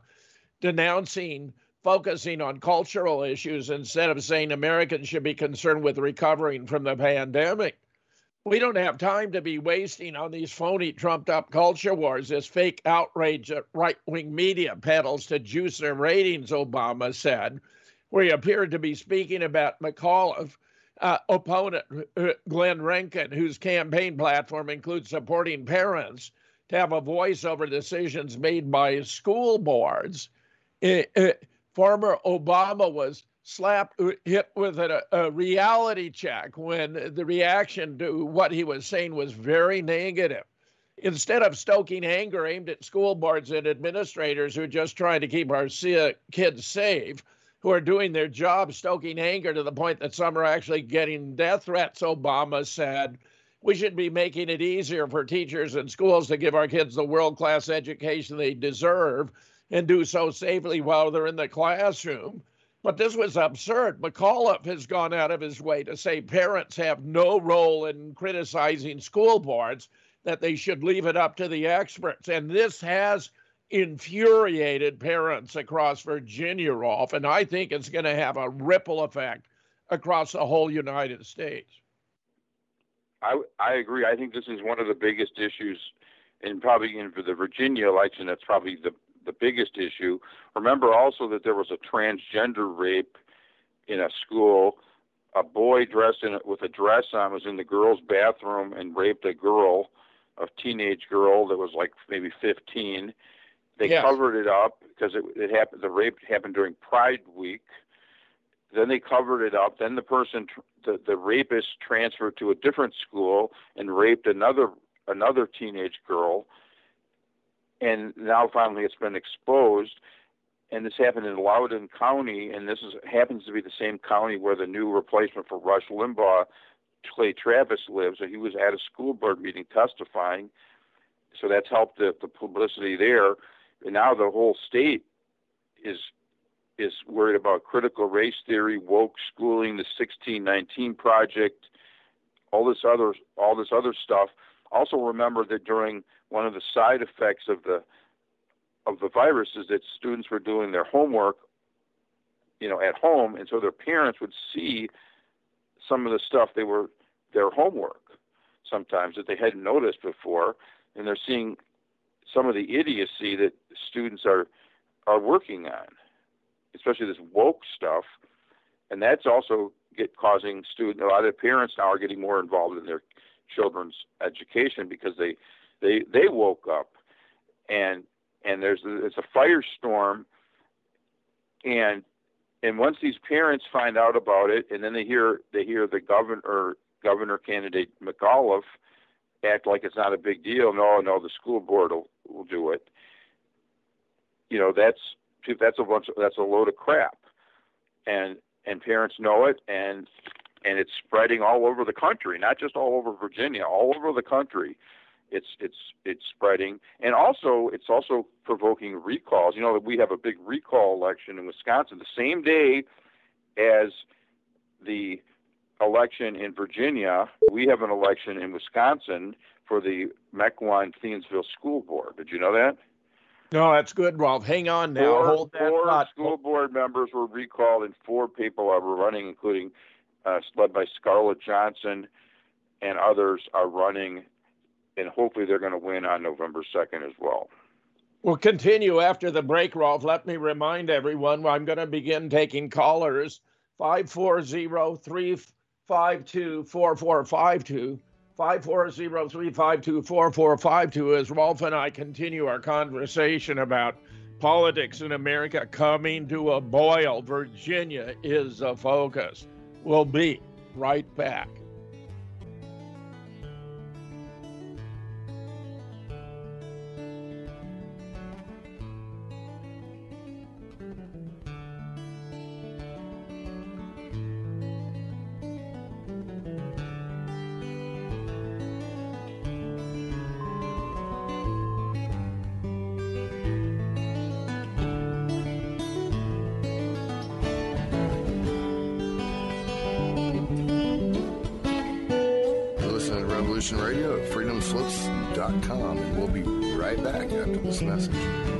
focusing on cultural issues instead of saying Americans should be concerned with recovering from the pandemic. We don't have time to be wasting on these phony, trumped-up culture wars, this fake outrage that right-wing media peddles to juice their ratings, Obama said, where he appeared to be speaking about McAuliffe opponent, Glenn Youngkin, whose campaign platform includes supporting parents to have a voice over decisions made by school boards. Former Obama was hit with a reality check when the reaction to what he was saying was very negative. Instead of stoking anger aimed at school boards and administrators who are just trying to keep our kids safe, who are doing their job stoking anger to the point that some are actually getting death threats, Obama said, we should be making it easier for teachers and schools to give our kids the world-class education they deserve and do so safely while they're in the classroom. But this was absurd. McAuliffe has gone out of his way to say parents have no role in criticizing school boards, that they should leave it up to the experts. And this has infuriated parents across Virginia, Rolf, and I think it's going to have a ripple effect across the whole United States. I agree. I think this is one of the biggest issues, and probably for the Virginia election, that's probably the biggest issue. Remember also that there was a transgender rape in a school. A boy dressed with a dress on was in the girls' bathroom and raped a teenage girl that was like maybe 15. They covered it up because it happened. The rape happened during Pride Week. Then they covered it up. Then the rapist transferred to a different school and raped another teenage girl. And now finally it's been exposed. And this happened in Loudoun County, and happens to be the same county where the new replacement for Rush Limbaugh, Clay Travis, lives. And he was at a school board meeting testifying. So that's helped the publicity there. And now the whole state is worried about critical race theory, woke schooling, the 1619 Project, all this other stuff. Also remember that during one of the side effects of the virus is that students were doing their homework, at home, and so their parents would see some of the stuff their homework sometimes that they hadn't noticed before, and they're seeing some of the idiocy that students are working on, especially this woke stuff, and that's also causing a lot of parents now are getting more involved in their children's education because they woke up, and it's a firestorm, and once these parents find out about it, and then they hear the governor candidate McAuliffe act like it's not a big deal. No, the school board will do it. That's a load of crap, and parents know it, and it's spreading all over the country, not just all over Virginia, all over the country. It's spreading, and it's also provoking recalls. We have a big recall election in Wisconsin the same day as the election in Virginia. We have an election in Wisconsin for the Mequon-Thiensville School Board. Did you know that? No, that's good, Rolf. Hang on now. Hold that thought. 4 school board members were recalled, and 4 people are running, including led by Scarlett Johnson, and others are running, and hopefully they're going to win on November 2nd as well. We'll continue after the break, Rolf. Let me remind everyone, I'm going to begin taking callers. 540-352-4452. 540-352-4452 as Rolf and I continue our conversation about politics in America coming to a boil. Virginia is a focus. We'll be right back. Radio at freedomslips.com, and we'll be right back after this message.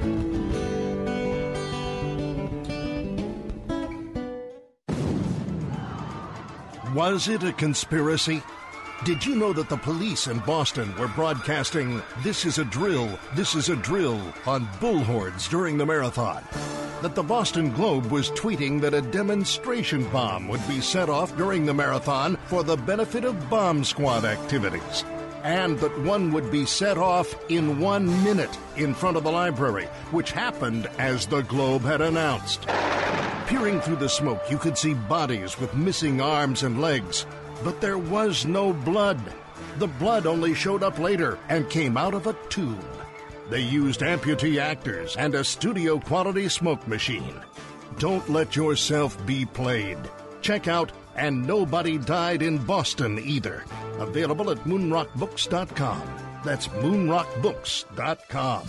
Was it a conspiracy? Did you know that the police in Boston were broadcasting "This is a drill, this is a drill" on bullhorns during the marathon? That the Boston Globe was tweeting that a demonstration bomb would be set off during the marathon for the benefit of bomb squad activities, and that one would be set off in 1 minute in front of the library, which happened as the Globe had announced. Peering through the smoke, you could see bodies with missing arms and legs, but there was no blood. The blood only showed up later and came out of a tube. They used amputee actors and a studio-quality smoke machine. Don't let yourself be played. Check out And Nobody Died in Boston Either. Available at moonrockbooks.com. That's moonrockbooks.com.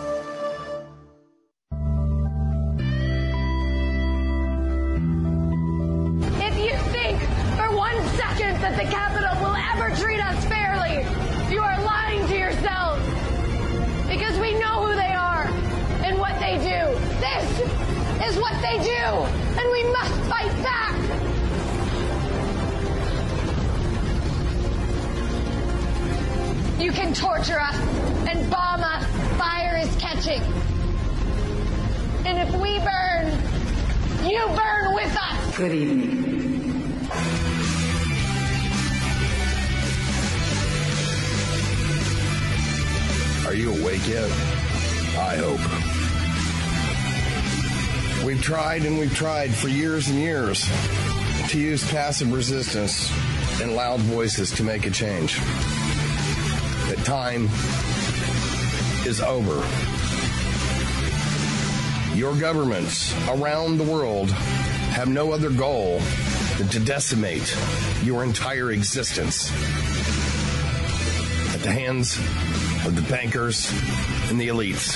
If you think for 1 second that the Capitol will ever treat us fairly, you are lying to yourselves. Because we know who they are and what they do. This is what they do, and we must fight back. You can torture us and bomb us. Fire is catching. And if we burn, you burn with us. Good evening. Are you awake yet? I hope. We've tried and we've tried for years and years to use passive resistance and loud voices to make a change. The time is over. Your governments around the world have no other goal than to decimate your entire existence at the hands of the bankers and the elites.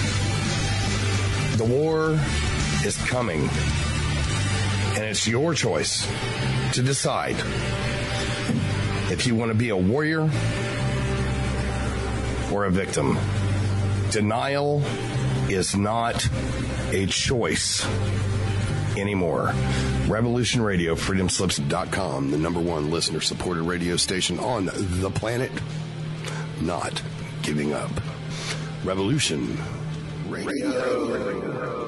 The war is coming, and it's your choice to decide if you want to be a warrior or a victim. Denial is not a choice anymore. Revolution Radio, freedomslips.com, the #1 listener-supported radio station on the planet. Not giving up. Revolution Radio.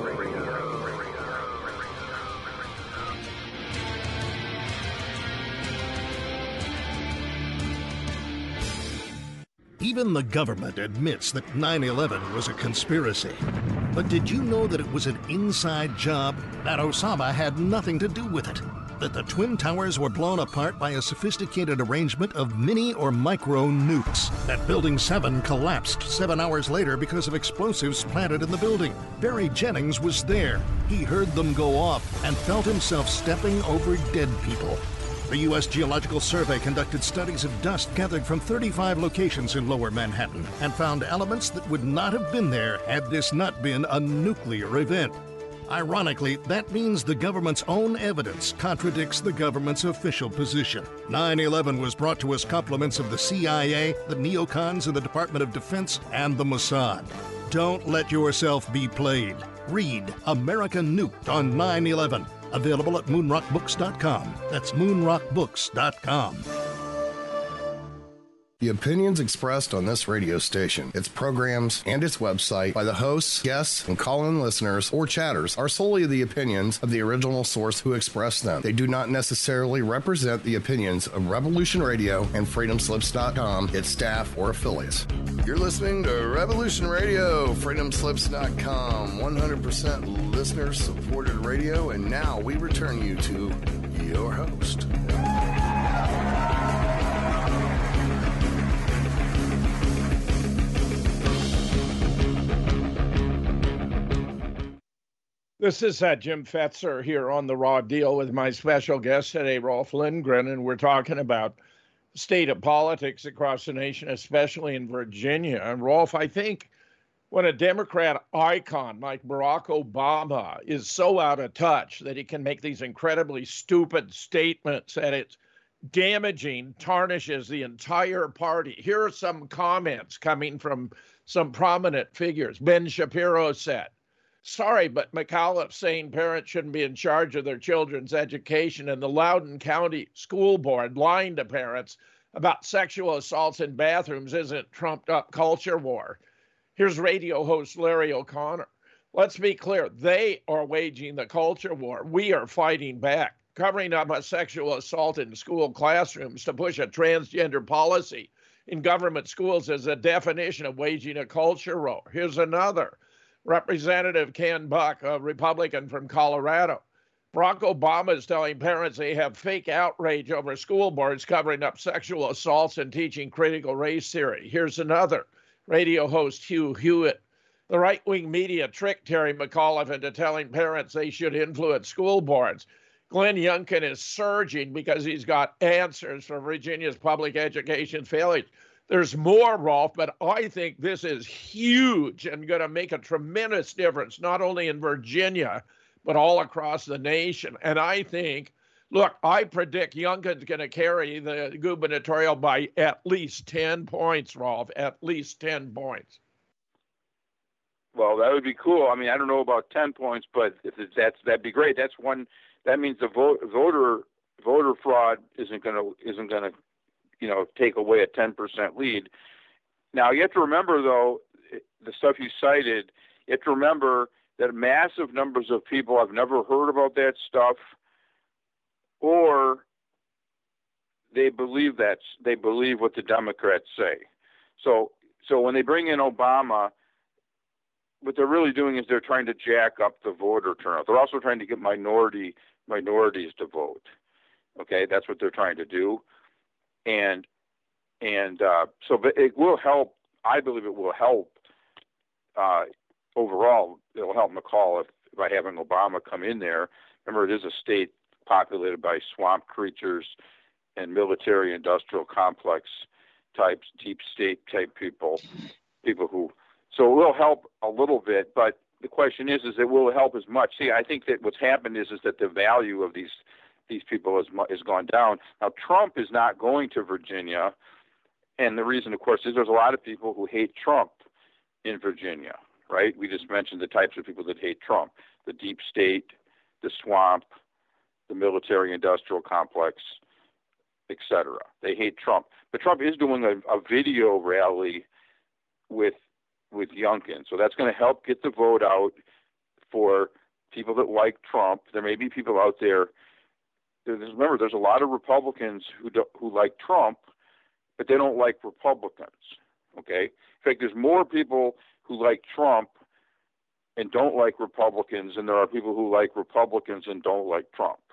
Even the government admits that 9/11 was a conspiracy. But did you know that it was an inside job? That Osama had nothing to do with it. that the Twin Towers were blown apart by a sophisticated arrangement of mini or micro nukes. That Building 7 collapsed 7 hours later because of explosives planted in the building. Barry Jennings was there. He heard them go off and felt himself stepping over dead people. The U.S. Geological Survey conducted studies of dust gathered from 35 locations in Lower Manhattan and found elements that would not have been there had this not been a nuclear event. Ironically, that means the government's own evidence contradicts the government's official position. 9/11 was brought to us compliments of the CIA, the neocons in the Department of Defense, and the Mossad. Don't let yourself be played. Read America Nuked on 9/11. Available at moonrockbooks.com. That's moonrockbooks.com. The opinions expressed on this radio station, its programs, and its website by the hosts, guests, and call-in listeners or chatters are solely the opinions of the original source who expressed them. They do not necessarily represent the opinions of Revolution Radio and freedomslips.com, its staff, or affiliates. You're listening to Revolution Radio, freedomslips.com, 100% listener-supported radio, and now we return you to your host. This is Jim Fetzer here on The Raw Deal with my special guest today, Rolf Lindgren, and we're talking about the state of politics across the nation, especially in Virginia. And Rolf, I think when a Democrat icon like Barack Obama is so out of touch that he can make these incredibly stupid statements that it's damaging, tarnishes the entire party. Here are some comments coming from some prominent figures. Ben Shapiro said, "Sorry, but McAuliffe saying parents shouldn't be in charge of their children's education and the Loudoun County School Board lying to parents about sexual assaults in bathrooms isn't trumped up culture war." Here's radio host Larry O'Connor. Let's be clear. They are waging the culture war. We are fighting back. Covering up a sexual assault in school classrooms to push a transgender policy in government schools is a definition of waging a culture war. Here's another. Representative Ken Buck, a Republican from Colorado. Barack Obama is telling parents they have fake outrage over school boards covering up sexual assaults and teaching critical race theory. Here's another. Radio host Hugh Hewitt. The right-wing media tricked Terry McAuliffe into telling parents they should influence school boards. Glenn Youngkin is surging because he's got answers for Virginia's public education failures. There's more, Rolf, but I think this is huge and going to make a tremendous difference, not only in Virginia, but all across the nation. And I think, look, I predict Youngkin's going to carry the gubernatorial by at least 10 points, Rolf, at least 10 points. Well, that would be cool. I mean, I don't know about 10 points, but if that'd be great. That's one. That means the voter fraud isn't going to take away a 10% lead. Now, you have to remember, though, the stuff you cited, you have to remember that massive numbers of people have never heard about that stuff, or they believe what the Democrats say. So when they bring in Obama, what they're really doing is they're trying to jack up the voter turnout. They're also trying to get minorities to vote. Okay, that's what they're trying to do. But it will help. I believe it will help. Overall, it will help McAuliffe by having Obama come in there. Remember, it is a state populated by swamp creatures and military-industrial complex types, deep state type people who. So it will help a little bit, but the question is it will help as much? See, I think that what's happened is that the value of these people has gone down. Now, Trump is not going to Virginia, and the reason, of course, is there's a lot of people who hate Trump in Virginia, right? We just mentioned the types of people that hate Trump: the deep state, the swamp, the military-industrial complex, etc. They hate Trump. But Trump is doing a video rally with Youngkin, so that's going to help get the vote out for people that like Trump. There may be people out there. Remember, there's a lot of Republicans who like Trump, but they don't like Republicans. Okay, in fact, there's more people who like Trump and don't like Republicans than there are people who like Republicans and don't like Trump.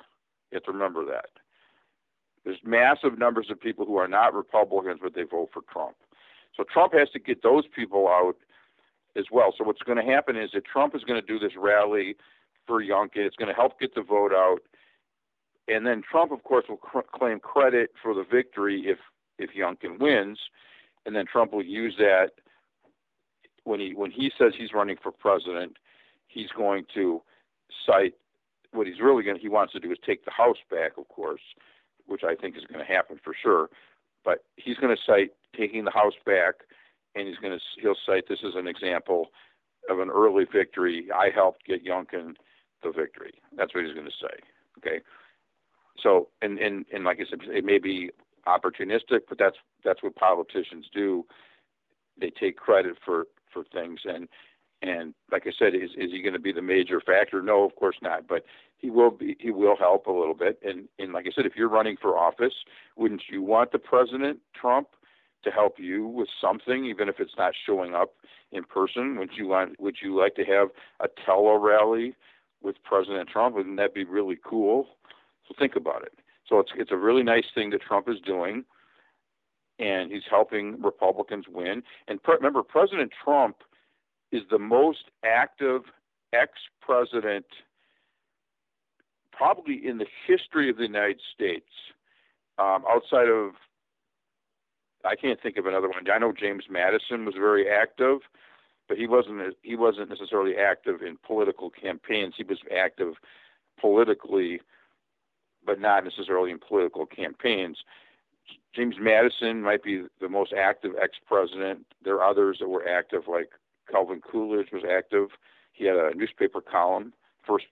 You have to remember that. There's massive numbers of people who are not Republicans, but they vote for Trump. So Trump has to get those people out as well. So what's going to happen is that Trump is going to do this rally for Youngkin. It's going to help get the vote out. And then Trump, of course, will claim credit for the victory if Youngkin wins. And then Trump will use that when he says he's running for president. He's going to cite what he's really he wants to do is take the House back, of course, which I think is going to happen for sure. But he's going to cite taking the House back, and he'll cite this as an example of an early victory. I helped get Youngkin the victory. That's what he's going to say. Okay. So, and like I said, it may be opportunistic, but that's what politicians do. They take credit for things, and like I said, is he going to be the major factor? No, of course not. But he will help a little bit. And like I said, if you're running for office, wouldn't you want the President Trump to help you with something, even if it's not showing up in person? Would you like to have a tele-rally with President Trump? Wouldn't that be really cool? So think about it. So it's a really nice thing that Trump is doing, and he's helping Republicans win. And remember, President Trump is the most active ex-president probably in the history of the United States, outside of, I can't think of another one. I know James Madison was very active, but he wasn't necessarily active in political campaigns. He was active politically, but not necessarily in political campaigns. James Madison might be the most active ex-president. There are others that were active, like Calvin Coolidge was active. He had a newspaper column, first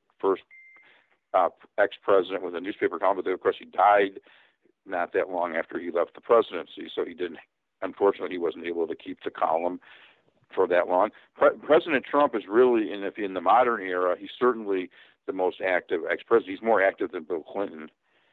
ex-president with a newspaper column, but then, of course, he died not that long after he left the presidency, so unfortunately, he wasn't able to keep the column for that long. President Trump is really, in the modern era, he's certainly the most active ex-president. He's more active than Bill Clinton.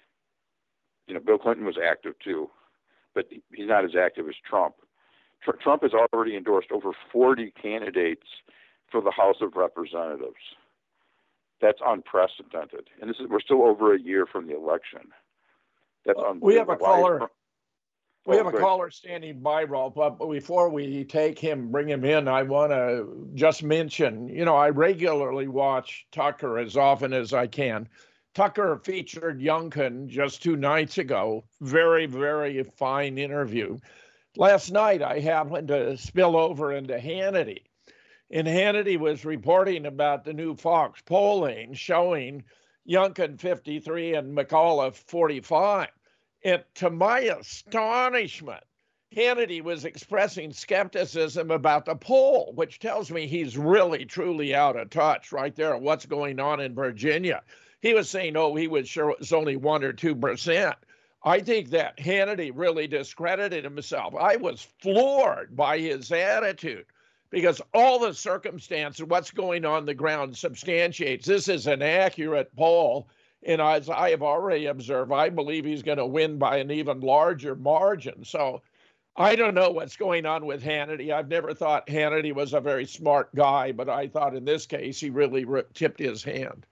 Bill Clinton was active too, but he's not as active as Trump. Trump has already endorsed over 40 candidates for the House of Representatives. That's unprecedented. And we're still over a year from the election. That's we have a caller. We have a caller standing by, Rolf, but before we bring him in, I want to just mention, I regularly watch Tucker as often as I can. Tucker featured Youngkin just 2 nights ago. Very, very fine interview. Last night, I happened to spill over into Hannity, and Hannity was reporting about the new Fox polling showing Youngkin 53 and McAuliffe 45. And to my astonishment, Hannity was expressing skepticism about the poll, which tells me he's really, truly out of touch right there. What's going on in Virginia? He was saying, he was sure it was only 1 or 2%. I think that Hannity really discredited himself. I was floored by his attitude because all the circumstances, what's going on the ground substantiates this is an accurate poll. And as I have already observed, I believe he's going to win by an even larger margin. So I don't know what's going on with Hannity. I've never thought Hannity was a very smart guy, but I thought in this case he really tipped his hand.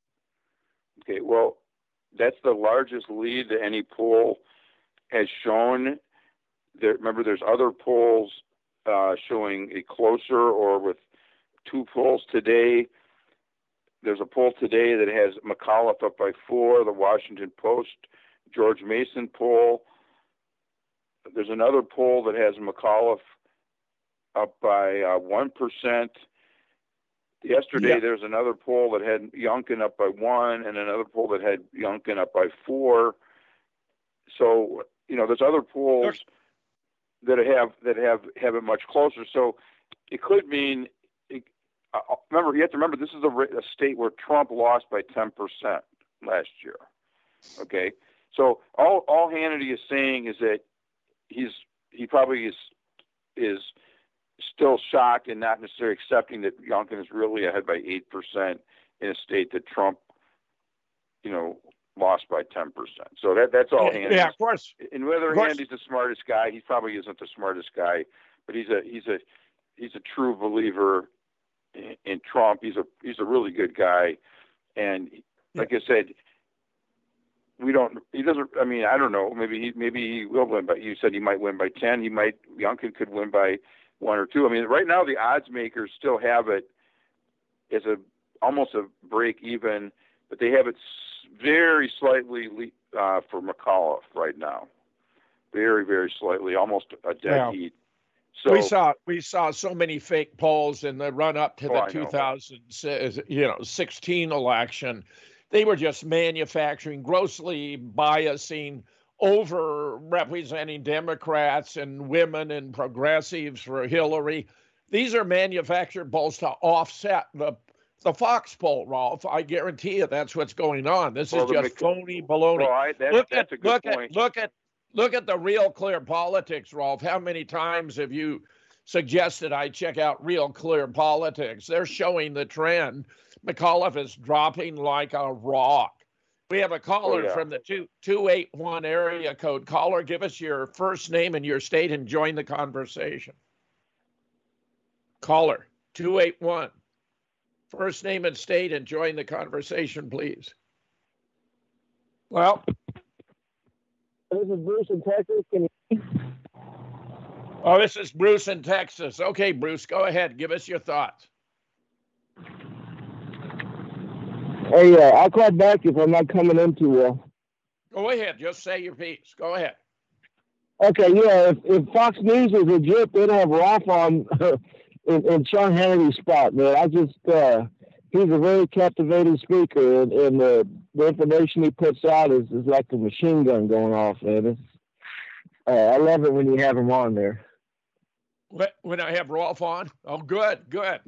Okay, well, that's the largest lead that any poll has shown. Remember, there's other polls showing a closer or with 2 polls today. There's a poll today that has McAuliffe up by 4, the Washington Post, George Mason poll. There's another poll that has McAuliffe up by 1%. Yesterday, There's another poll that had Youngkin up by 1, and another poll that had Youngkin up by 4. So, there's other polls that have it much closer. So, it could mean. You have to remember, this is a state where Trump lost by 10% last year. Okay, so all Hannity is saying is that he probably is still shocked and not necessarily accepting that Youngkin is really ahead by 8% in a state that Trump, lost by 10%. So that's all Hannity. Yeah, of course. And whether Hannity's the smartest guy, he probably isn't the smartest guy, but he's a true believer in Trump. He's a really good guy, and like I said, we don't. He doesn't. I mean, I don't know. Maybe he will win. But you said he might win by 10. Youngkin could win by 1 or 2. I mean, right now the odds makers still have it as almost a break even, but they have it very slightly for McAuliffe right now. Very, very slightly, almost a dead heat. So we saw so many fake polls in the run up to the 2016 election. They were just manufacturing, grossly biasing, over-representing Democrats and women and progressives for Hillary. These are manufactured polls to offset the Fox poll, Rolf. I guarantee you that's what's going on. This is just phony baloney. Well, that's a good point. Look at the Real Clear Politics, Rolf. How many times have you suggested I check out Real Clear Politics? They're showing the trend. McAuliffe is dropping like a rock. We have a caller from the 281 area code. Caller, give us your first name and your state and join the conversation. Caller, 281. First name and state and join the conversation, please. Well, this is Bruce in Texas. This is Bruce in Texas. Okay, Bruce, go ahead. Give us your thoughts. Hey, I'll call back if I'm not coming in too well. Go ahead. Just say your piece. Go ahead. Okay, yeah. If Fox News is legit, they'd have Rolf on in Sean Hannity's spot, man. He's a very captivating speaker, and the information he puts out is like a machine gun going off, man. I love it when you have him on there. When I have Rolf on? Oh, good.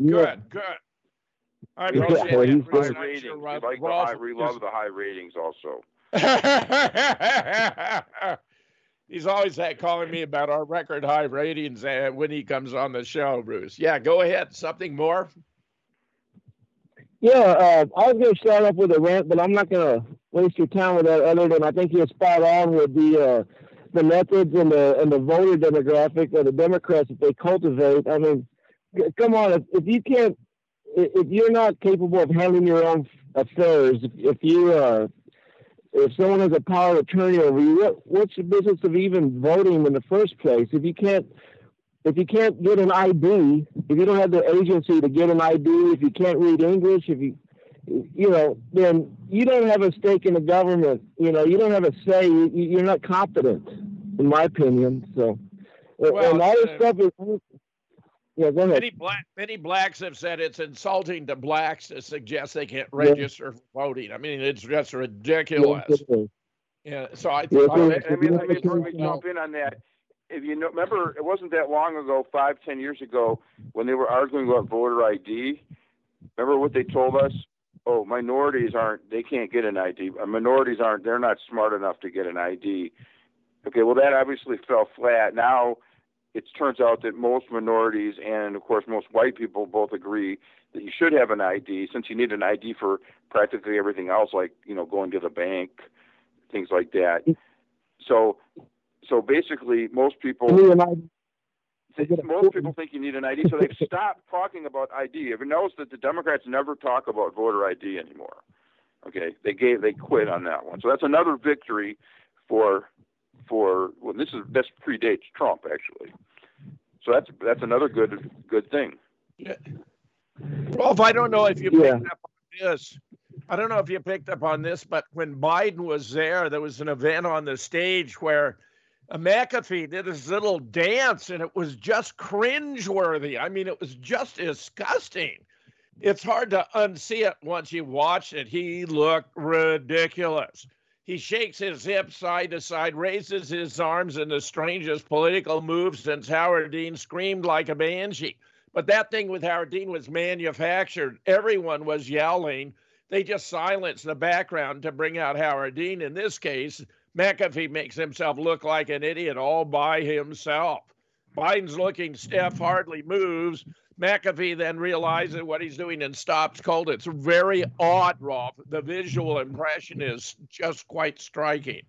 I appreciate it. We love the high ratings also. He's always calling me about our record high ratings when he comes on the show, Bruce. Yeah, go ahead. Something more? Yeah, I was going to start off with a rant, but I'm not going to waste your time with that other than I think you're spot on with the methods and the voter demographic of the Democrats that they cultivate. I mean, come on, if you're not capable of handling your own affairs, if someone has a power of attorney over you, what's the business of even voting in the first place? If you can't get an ID, if you don't have the agency to get an ID, if you can't read English, then you don't have a stake in the government. You don't have a say. You're not competent, in my opinion. So, and all this stuff is. Yeah, go ahead. Many blacks have said it's insulting to blacks to suggest they can't register for voting. I mean, it's just ridiculous. Yeah, so I think. Let me jump in on that. If you remember, it wasn't that long ago, 5-10 years ago, when they were arguing about voter ID. Remember what they told us? Oh, minorities they can't get an ID. Minorities they're not smart enough to get an ID. Okay, well, that obviously fell flat. Now, it turns out that most minorities and, of course, most white people both agree that you should have an ID, since you need an ID for practically everything else, like, going to the bank, things like that. So basically, most people think you need an ID, so they've stopped talking about ID. Have you noticed that the Democrats never talk about voter ID anymore? Okay, they quit on that one. So that's another victory for this predates Trump, actually. So that's another good thing. Yeah. Well, I don't know if you picked up on this. I don't know if you picked up on this, but when Biden was there was an event on the stage where McAfee did his little dance, and it was just cringeworthy. I mean, it was just disgusting. It's hard to unsee it once you watch it. He looked ridiculous. He shakes his hips side to side, raises his arms in the strangest political move since Howard Dean screamed like a banshee. But that thing with Howard Dean was manufactured. Everyone was yelling. They just silenced the background to bring out Howard Dean. In this case, McAfee makes himself look like an idiot all by himself. Biden's looking stiff, hardly moves. McAfee then realizes what he's doing and stops cold. It's very odd, Rolf. The visual impression is just quite striking.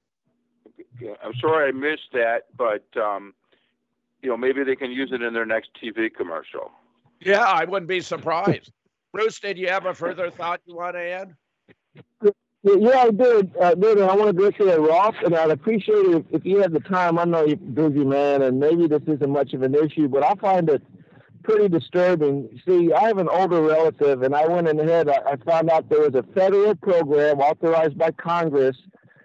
I'm sorry I missed that, but maybe they can use it in their next TV commercial. Yeah, I wouldn't be surprised. Bruce, did you have a further thought you want to add? Yeah, I did. And I want to go to that, Ross, and I'd appreciate it if you had the time. I know you're a busy man, and maybe this isn't much of an issue, but I find it pretty disturbing. See, I have an older relative, and I went in ahead. I found out there was a federal program authorized by Congress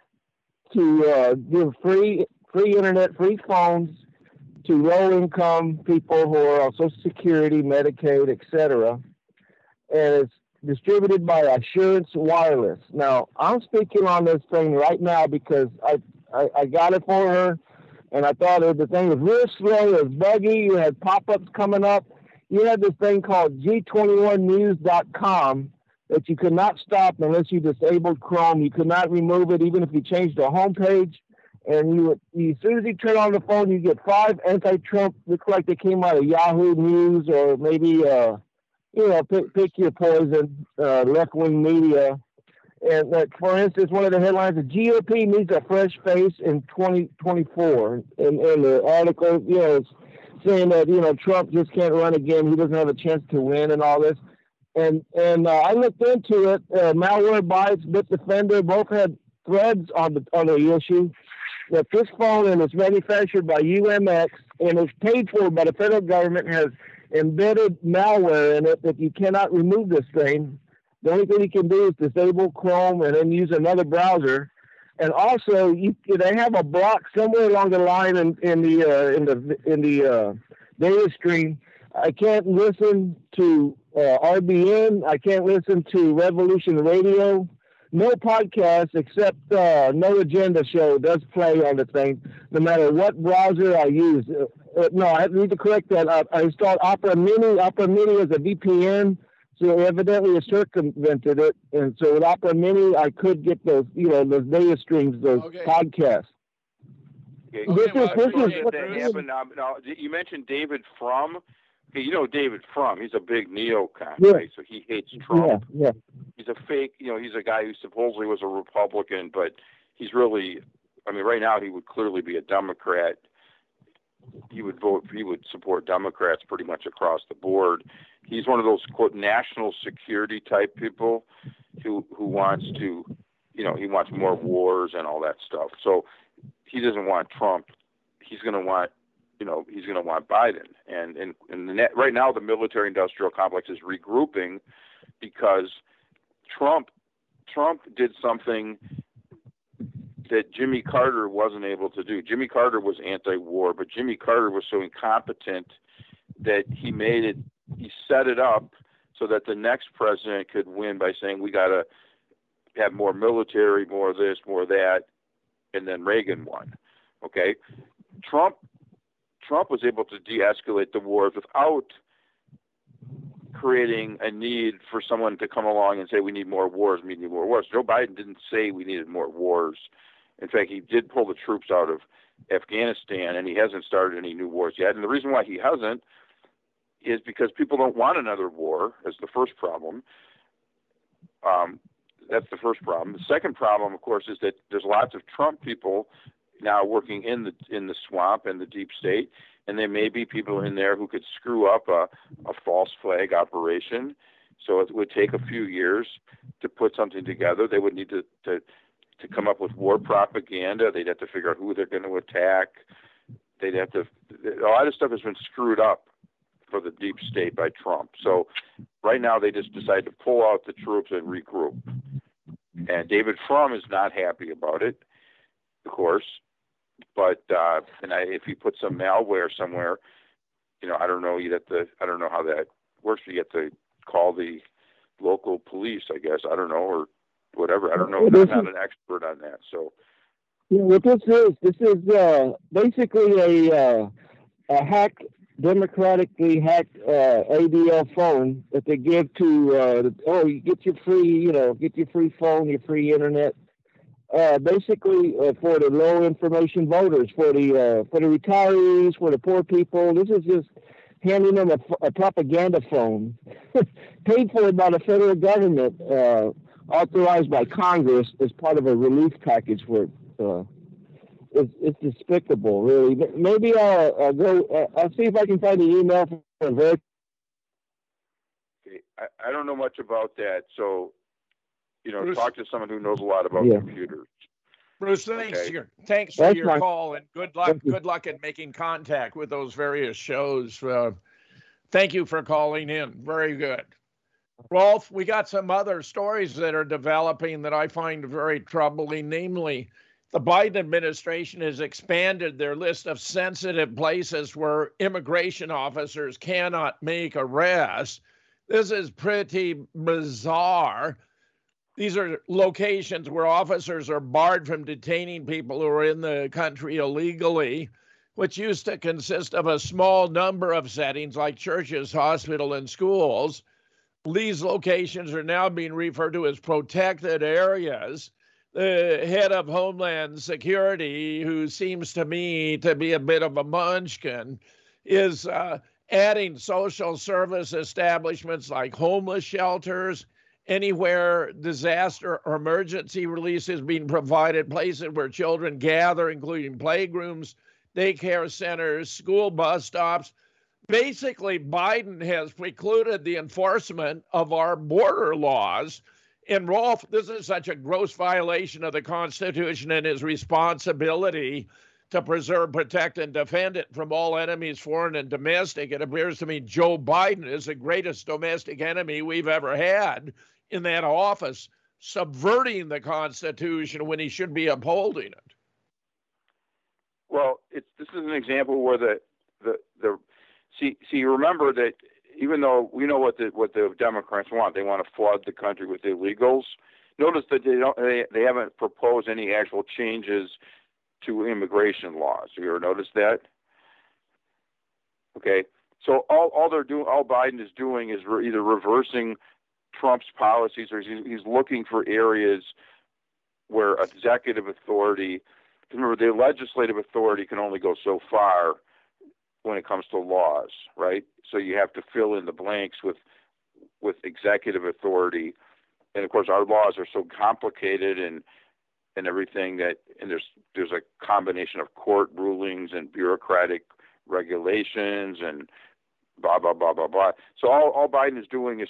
to give free internet, free phones to low-income people who are on Social Security, Medicaid, etc. And it's distributed by Assurance Wireless. Now, I'm speaking on this thing right now because I got it for her, and I thought the thing was real slow. It was buggy. You had pop-ups coming up. You had this thing called G21news.com that you could not stop unless you disabled Chrome. You could not remove it even if you changed the homepage. And as soon as you turn on the phone, you get 5 anti-Trump, look like they came out of Yahoo News or maybe, pick your poison, left-wing media. And for instance, one of the headlines, the GOP needs a fresh face in 2024. And the article, saying that, Trump just can't run again. He doesn't have a chance to win and all this. And I looked into it. Malwarebytes, Bitdefender, both had threads on the issue. That this phone, and it's manufactured by UMX, and it's paid for by the federal government, has embedded malware in it that you cannot remove this thing. The only thing you can do is disable Chrome and then use another browser. And also, they have a block somewhere along the line in the data stream. I can't listen to RBN. I can't listen to Revolution Radio. No podcast except No Agenda Show does play on the thing, no matter what browser I use. No, I need to correct that. I installed Opera Mini. Opera Mini is a VPN, so evidently it circumvented it. And so with Opera Mini, I could get those, those data streams, those podcasts. Okay. This is now, you mentioned David Frum. Okay, David Frum. He's a big neocon, right? So he hates Trump. Yeah. He's a fake. He's a guy who supposedly was a Republican, but he's really. I mean, right now he would clearly be a Democrat. He would support Democrats pretty much across the board. He's one of those quote national security type people who wants to, he wants more wars and all that stuff. So he doesn't want Trump. He's going to want. He's going to want Biden. And right now, the military-industrial complex is regrouping because Trump did something that Jimmy Carter wasn't able to do. Jimmy Carter was anti-war, but Jimmy Carter was so incompetent that he set it up so that the next president could win by saying, we got to have more military, more of this, more of that, and then Reagan won. Okay? Trump was able to de-escalate the wars without creating a need for someone to come along and say, we need more wars, we need more wars. Joe Biden didn't say we needed more wars. In fact, he did pull the troops out of Afghanistan, and he hasn't started any new wars yet. And the reason why he hasn't is because people don't want another war, as the first problem. That's the first problem. The second problem, of course, is that there's lots of Trump people now working in the swamp and the deep state, and there may be people in there who could screw up a false flag operation. So it would take a few years to put something together. They would need to come up with war propaganda. They'd have to figure out who they're going to attack. A lot of stuff has been screwed up for the deep state by Trump. So right now they just decided to pull out the troops and regroup. And David Frum is not happy about it, of course. But if you put some malware somewhere, I don't know. I don't know how that works. You have to call the local police, I guess. I don't know, or whatever. I don't know. I'm not an expert on that. So. Yeah, what this is basically a democratically hacked ADL phone that they give to. You get your free phone, your free internet. Basically for the low information voters, for the retirees, for the poor people. This is just handing them a propaganda phone paid for by the federal government, authorized by Congress as part of a relief package for it's despicable, really. Maybe I'll go. I'll see if I can find the email for Okay, I don't know much about that, so Bruce, talk to someone who knows a lot about computers. Bruce, thanks Okay. for your call, and good luck. Good luck in making contact with those various shows. Thank you for calling in. Very good. Rolf, we got some other stories that are developing that I find very troubling. Namely, the Biden administration has expanded their list of sensitive places where immigration officers cannot make arrests. This is pretty bizarre. These are locations where officers are barred from detaining people who are in the country illegally, which used to consist of a small number of settings like churches, hospitals, and schools. These locations are now being referred to as protected areas. The head of Homeland Security, who seems to me to be a bit of a munchkin, is adding social service establishments like homeless shelters, anywhere disaster or emergency relief is being provided, places where children gather, including playrooms, daycare centers, school bus stops. Basically, Biden has precluded the enforcement of our border laws. And Rolf, this is such a gross violation of the Constitution and his responsibility to preserve, protect, and defend it from all enemies, foreign and domestic. It appears to me Joe Biden is the greatest domestic enemy we've ever had in that office, subverting the Constitution when he should be upholding it. Well, this is an example where remember that even though we know what the Democrats want, they want to flood the country with illegals. Notice that they haven't proposed any actual changes to immigration laws. Have you ever noticed that? Okay, so all Biden is doing is either reversing Trump's policies, or he's looking for areas where executive authority. Remember, the legislative authority can only go so far when it comes to laws, right? So you have to fill in the blanks with executive authority, and of course our laws are so complicated and everything and there's a combination of court rulings and bureaucratic regulations and blah blah blah blah blah. So all Biden is doing is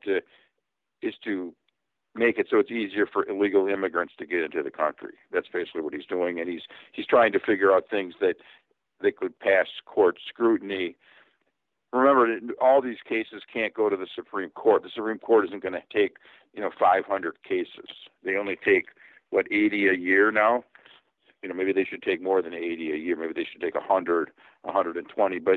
to make it so it's easier for illegal immigrants to get into the country. That's basically what he's doing, and he's trying to figure out things that could pass court scrutiny. Remember, all these cases can't go to the Supreme Court. The Supreme Court isn't going to take 500 cases. They only take 80 a year now. Maybe they should take more than 80 a year. Maybe they should take 100, 120. But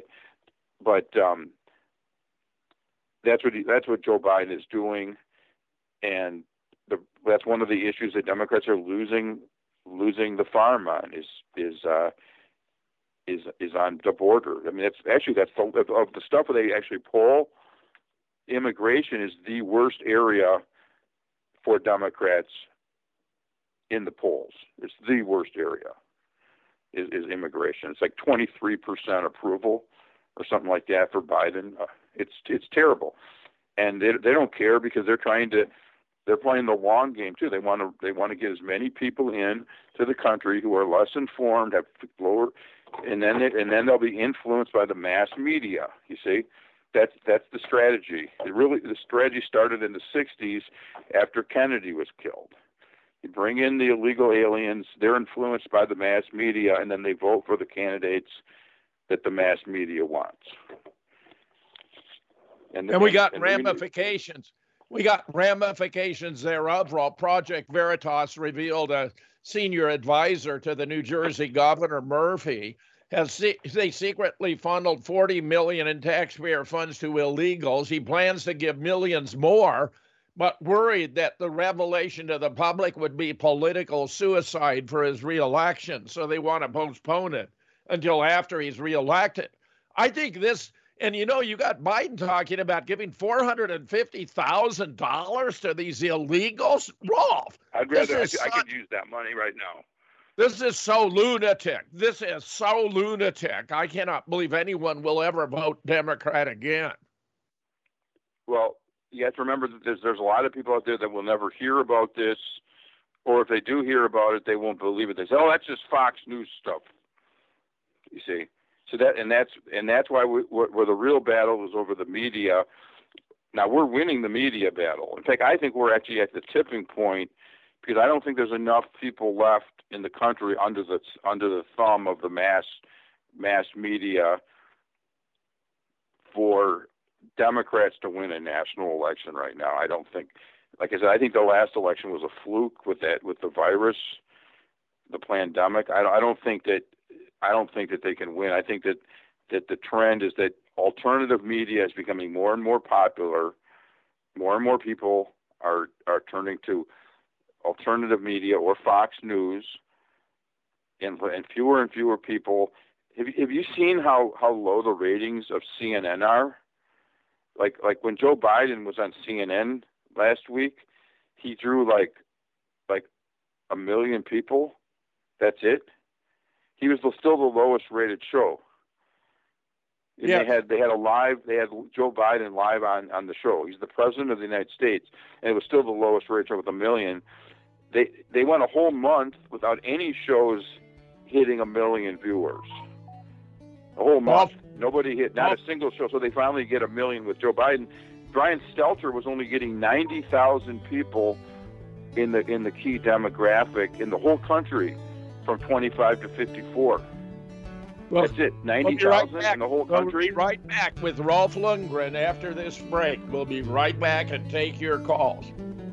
that's what Joe Biden is doing. And that's one of the issues that Democrats are losing the farm on is on the border. I mean, that's of the stuff where they actually poll. Immigration is the worst area for Democrats in the polls. It's the worst area is immigration. It's like 23% approval or something like that for Biden. It's terrible, and they don't care because they're playing the long game too. They want to get as many people in to the country who are less informed, have lower, and then they'll be influenced by the mass media. You see, that's the strategy. The strategy started in the '60s after Kennedy was killed. You bring in the illegal aliens, they're influenced by the mass media, and then they vote for the candidates that the mass media wants. And we got ramifications. We got ramifications thereof. Project Veritas revealed a senior advisor to the New Jersey Governor Murphy they secretly funneled $40 million in taxpayer funds to illegals. He plans to give millions more, but worried that the revelation to the public would be political suicide for his reelection. So they want to postpone it until after he's reelected. I think this. And, you got Biden talking about giving $450,000 to these illegals. Rolf, I could use that money right now. This is so lunatic. I cannot believe anyone will ever vote Democrat again. Well, you have to remember that there's a lot of people out there that will never hear about this, or if they do hear about it, they won't believe it. They say, "Oh, that's just Fox News stuff." You see. So that's why where the real battle is over the media. Now, we're winning the media battle. In fact, I think we're actually at the tipping point, because I don't think there's enough people left in the country under the thumb of the mass media for Democrats to win a national election right now. I don't think, like I said, I think the last election was a fluke with the virus, the pandemic. I don't think that they can win. I think that the trend is that alternative media is becoming more and more popular. More and more people are turning to alternative media or Fox News, and fewer and fewer people. Have you seen how low the ratings of CNN are? Like when Joe Biden was on CNN last week, he drew like 1 million people. That's it. He was still the lowest rated show. And yeah. They had Joe Biden live on the show. He's the president of the United States, and it was still the lowest rated show with 1 million. They went a whole month without any shows hitting 1 million viewers. A whole month. Nobody hit, not a single show. So they finally get 1 million with Joe Biden. Brian Stelter was only getting 90,000 people in the key demographic in the whole country from 25 to 54. Well, that's it. 90,000 in the whole country. We'll be right back with Rolf Lundgren after this break. We'll be right back and take your calls.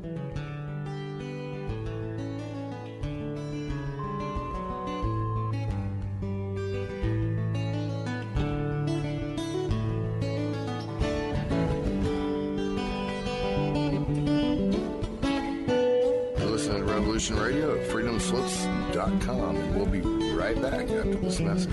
Radio at freedomslips.com, and we'll be right back after this message.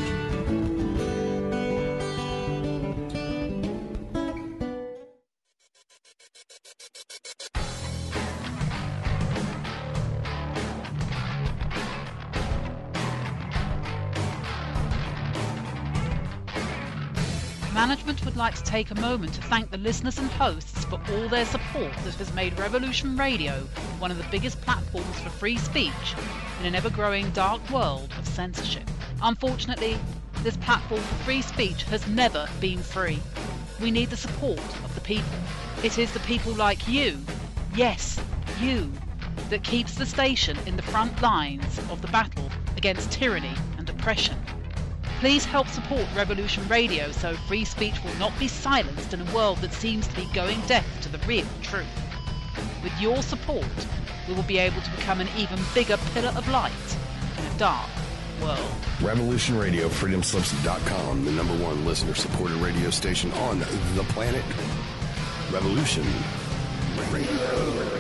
Management would like to take a moment to thank the listeners and hosts for all their support that has made Revolution Radio one of the biggest platforms for free speech in an ever-growing dark world of censorship. Unfortunately, this platform for free speech has never been free. We need the support of the people. It is the people like you, yes, you, that keeps the station in the front lines of the battle against tyranny and oppression. Please help support Revolution Radio so free speech will not be silenced in a world that seems to be going deaf to the real truth. With your support, we will be able to become an even bigger pillar of light in a dark world. Revolution Radio, freedomslips.com, the #1 listener-supported radio station on the planet. Revolution Radio.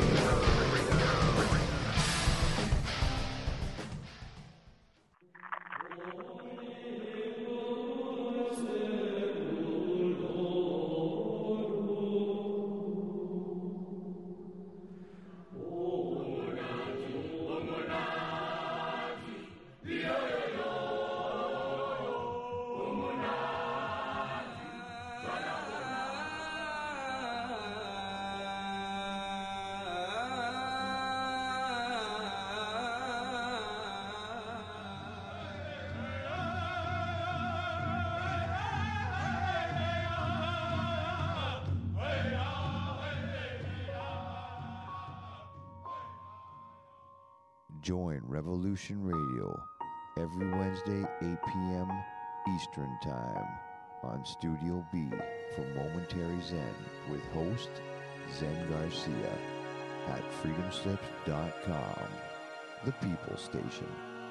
Join Revolution Radio every Wednesday, 8 p.m. Eastern Time on Studio B for Momentary Zen with host Zen Garcia at freedomslips.com, the People Station.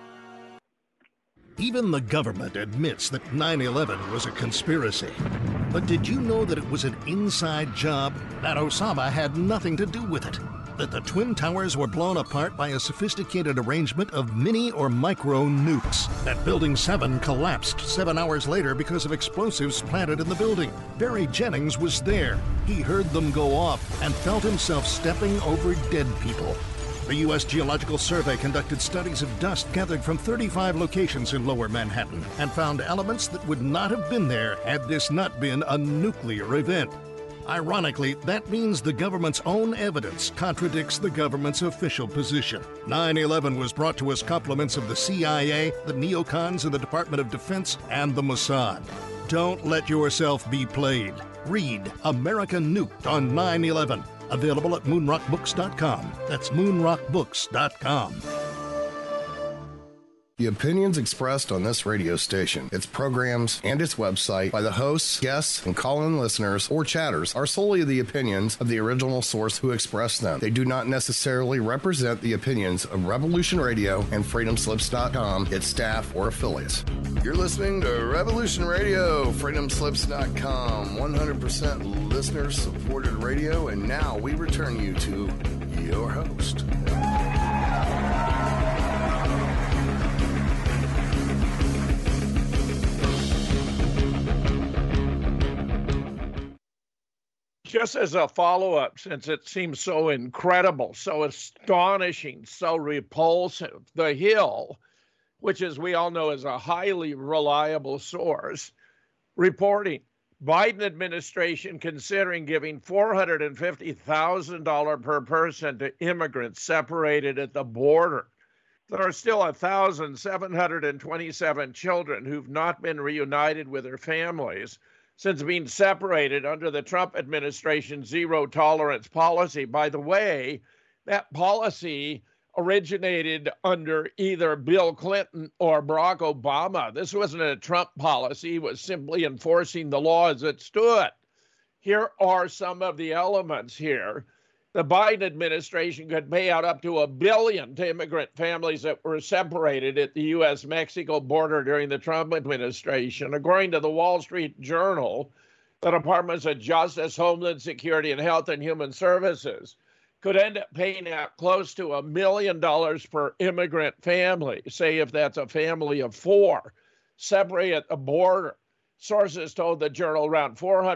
Even the government admits that 9/11 was a conspiracy. But did you know that it was an inside job? That Osama had nothing to do with it? That the Twin Towers were blown apart by a sophisticated arrangement of mini or micro nukes? That Building 7 collapsed 7 hours later because of explosives planted in the building? Barry Jennings was there. He heard them go off and felt himself stepping over dead people. The U.S. Geological Survey conducted studies of dust gathered from 35 locations in Lower Manhattan and found elements that would not have been there had this not been a nuclear event. Ironically, that means the government's own evidence contradicts the government's official position. 9/11 was brought to us compliments of the CIA, the neocons in the Department of Defense, and the Mossad. Don't let yourself be played. Read American Nuked on 9/11. Available at moonrockbooks.com. That's moonrockbooks.com. The opinions expressed on this radio station, its programs, and its website by the hosts, guests, and call-in listeners or chatters are solely the opinions of the original source who expressed them. They do not necessarily represent the opinions of Revolution Radio and FreedomSlips.com, its staff, or affiliates. You're listening to Revolution Radio, FreedomSlips.com, 100% listener-supported radio, and now we return you to your host. Just as a follow-up, since it seems so incredible, so astonishing, so repulsive, The Hill, which as we all know is a highly reliable source, reporting Biden administration considering giving $450,000 per person to immigrants separated at the border. There are still 1,727 children who've not been reunited with their families since being separated under the Trump administration's zero-tolerance policy. By the way, that policy originated under either Bill Clinton or Barack Obama. This wasn't a Trump policy. It was simply enforcing the law as it stood. Here are some of the elements here. The Biden administration could pay out up to $1 billion to immigrant families that were separated at the U.S.-Mexico border during the Trump administration. According to the Wall Street Journal, the Departments of Justice, Homeland Security, and Health and Human Services could end up paying out close to $1 million per immigrant family, say if that's a family of 4, separated at the border. Sources told the Journal around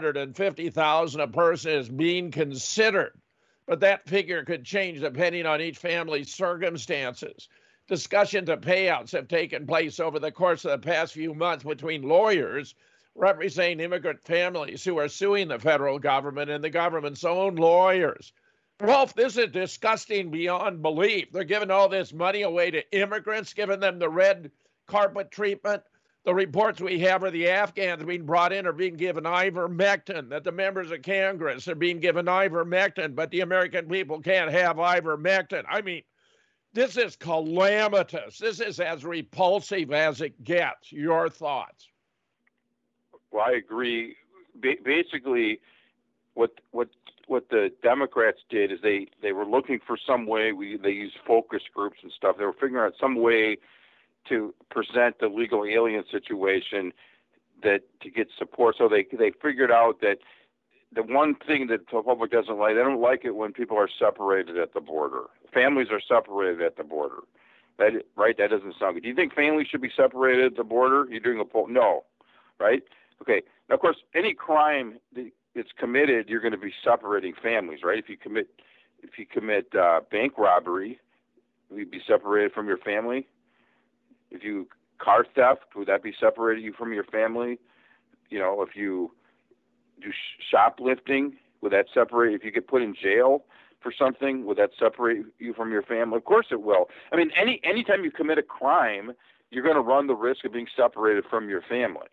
$450,000 a person is being considered, but that figure could change depending on each family's circumstances. Discussions of payouts have taken place over the course of the past few months between lawyers representing immigrant families who are suing the federal government and the government's own lawyers. Rolf, this is disgusting beyond belief. They're giving all this money away to immigrants, giving them the red carpet treatment. The reports we have are the Afghans being brought in are being given ivermectin, that the members of Congress are being given ivermectin, but the American people can't have ivermectin. I mean, this is calamitous. This is as repulsive as it gets. Your thoughts? Well, I agree. Basically, what the Democrats did is they were looking for some way. They used focus groups and stuff. They were figuring out some way to present the legal alien situation that to get support. So they figured out that the one thing that the public doesn't like, they don't like it when people are separated at the border. Families are separated at the border. That doesn't sound good. Do you think families should be separated at the border? You're doing a poll? No, right? Okay. Now, of course, any crime that's committed, you're going to be separating families, right? If you commit bank robbery, you'd be separated from your family. If you car theft, would that be separating you from your family? You know, if you do shoplifting, would that separate? If you get put in jail for something, would that separate you from your family? Of course it will. I mean, anytime you commit a crime, you're going to run the risk of being separated from your family.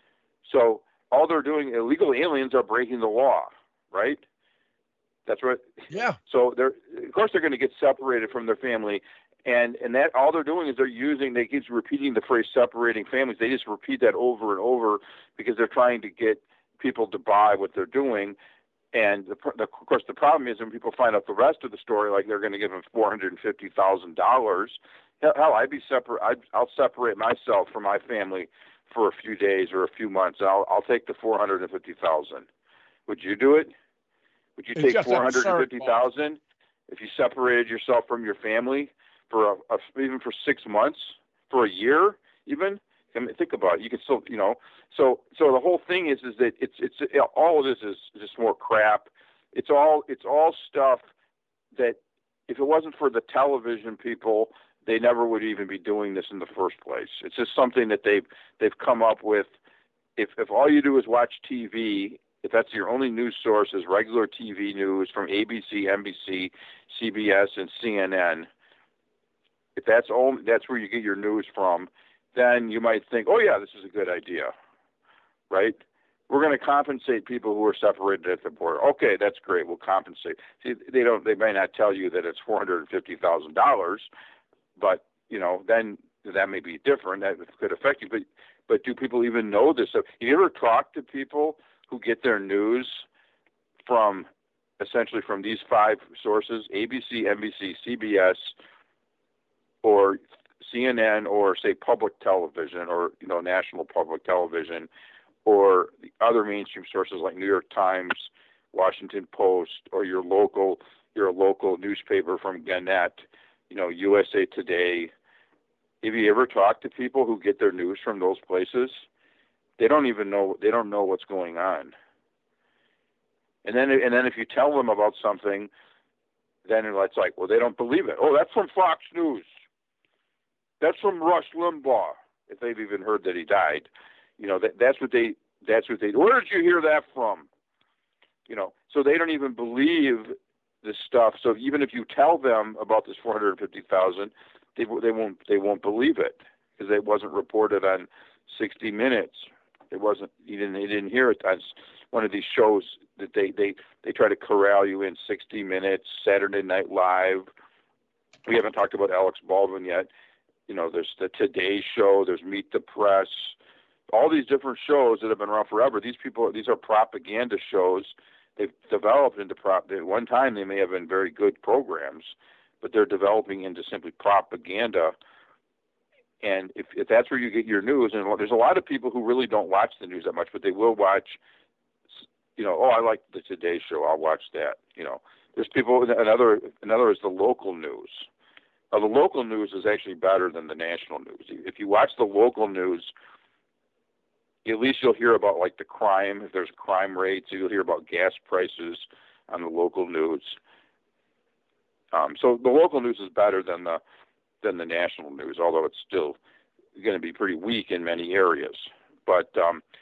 So all they're doing, illegal aliens are breaking the law, right? That's right. Yeah. So of course they're going to get separated from their family. And that all they're doing is they keep repeating the phrase separating families. They just repeat that over and over because they're trying to get people to buy what they're doing. And of course, the problem is when people find out the rest of the story, like they're going to give them $450,000. Hell, I'll separate myself from my family for a few days or a few months. I'll take the $450,000. Would you do it? Would you take $450,000 if you separated yourself from your family? For even for 6 months, for a year, even. I mean, think about it. You can still, So the whole thing is that it's all of this is just more crap. It's all stuff that if it wasn't for the television people, they never would even be doing this in the first place. It's just something that they've come up with. If all you do is watch TV, if that's your only news source is regular TV news from ABC, NBC, CBS, and CNN. If that's where you get your news from, then you might think, oh, yeah, this is a good idea, right? we're going to compensate people who are separated at the border. Okay, that's great. We'll compensate. See, they may not tell you that it's $450,000, but then that may be different. That could affect you. But do people even know this? So, you ever talk to people who get their news essentially from these 5 sources: ABC, NBC, CBS, or CNN, or say public television, or national public television, or the other mainstream sources like New York Times, Washington Post, or your local newspaper from Gannett, USA Today? Have you ever talked to people who get their news from those places? They don't know what's going on. And then if you tell them about something, then it's like, well, they don't believe it. Oh, that's from Fox News. That's from Rush Limbaugh. If they've even heard that he died, that's what they. Where did you hear that from? So they don't even believe this stuff. So even if you tell them about this 450,000, they won't believe it because it wasn't reported on 60 Minutes. It wasn't. They didn't hear it on one of these shows that they try to corral you in. 60 Minutes, Saturday Night Live. We haven't talked about Alex Baldwin yet. There's the Today Show. There's Meet the Press. All these different shows that have been around forever. These are propaganda shows. They've developed into at one time they may have been very good programs, but they're developing into simply propaganda. And if that's where you get your news, and there's a lot of people who really don't watch the news that much, but they will watch, I like the Today Show, I'll watch that. There's people, another is the local news. The local news is actually better than the national news. If you watch the local news, at least you'll hear about like the crime, if there's crime rates, you'll hear about gas prices on the local news. So the local news is better than the national news, although it's still going to be pretty weak in many areas. But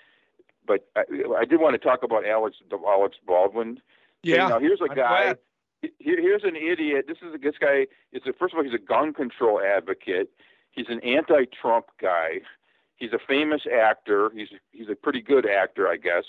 I did want to talk about Alex Baldwin. Yeah. Now here's a guy. Here's an idiot. This guy. First of all, he's a gun control advocate. He's an anti-Trump guy. He's a famous actor. He's a pretty good actor, I guess.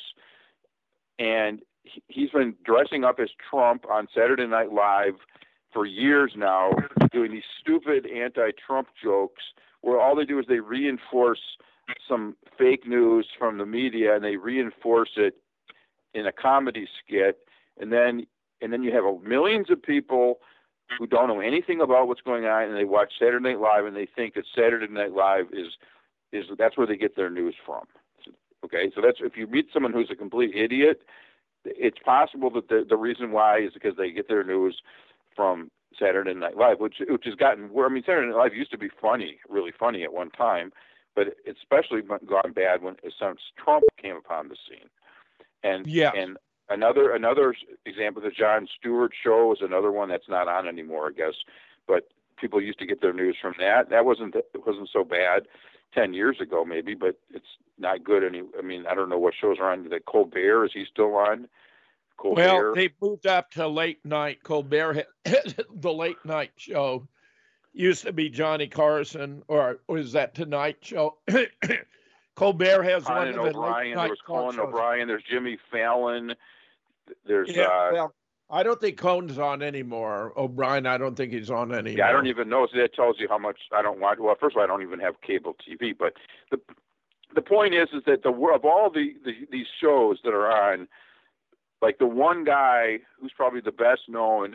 And he's been dressing up as Trump on Saturday Night Live for years now, doing these stupid anti-Trump jokes where all they do is they reinforce some fake news from the media and they reinforce it in a comedy skit. And then you have millions of people who don't know anything about what's going on, and they watch Saturday Night Live and they think that Saturday Night Live is that's where they get their news from. Okay, so that's if you meet someone who's a complete idiot, it's possible that the reason why is because they get their news from Saturday Night Live, which has gotten where Saturday Night Live used to be funny, really funny at one time, but it's especially gone bad since Trump came upon the scene. And another example, the Jon Stewart Show is another one that's not on anymore, I guess. But people used to get their news from that. It wasn't so bad 10 years ago, maybe, but it's not good. I don't know what shows are on. The Colbert, is he still on? Colbert? Well, they moved up to late night. Colbert, the late night show used to be Johnny Carson, or is that Tonight Show? Colbert has Conan one of the O'Brien. There was Conan O'Brien. There's Jimmy Fallon. There's well, I don't think Conan's on anymore. O'Brien, I don't think he's on anymore. Yeah, I don't even know. So that tells you how much I don't watch. Well, first of all, I don't even have cable TV. But the point is that of all these shows that are on, like the one guy who's probably the best known,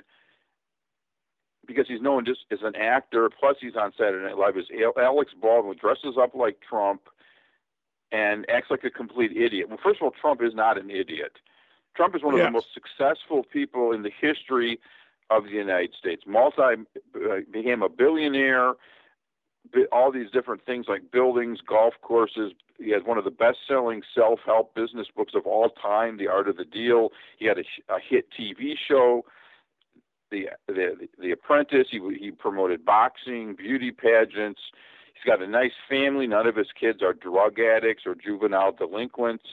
because he's known just as an actor, plus he's on Saturday Night Live, is Alex Baldwin, dresses up like Trump and acts like a complete idiot. Well, first of all, Trump is not an idiot. Trump is one of the most successful people in the history of the United States. Became a billionaire, all these different things like buildings, golf courses. He has one of the best-selling self-help business books of all time, The Art of the Deal. He had a hit TV show, The Apprentice. He promoted boxing, beauty pageants. He's got a nice family. None of his kids are drug addicts or juvenile delinquents.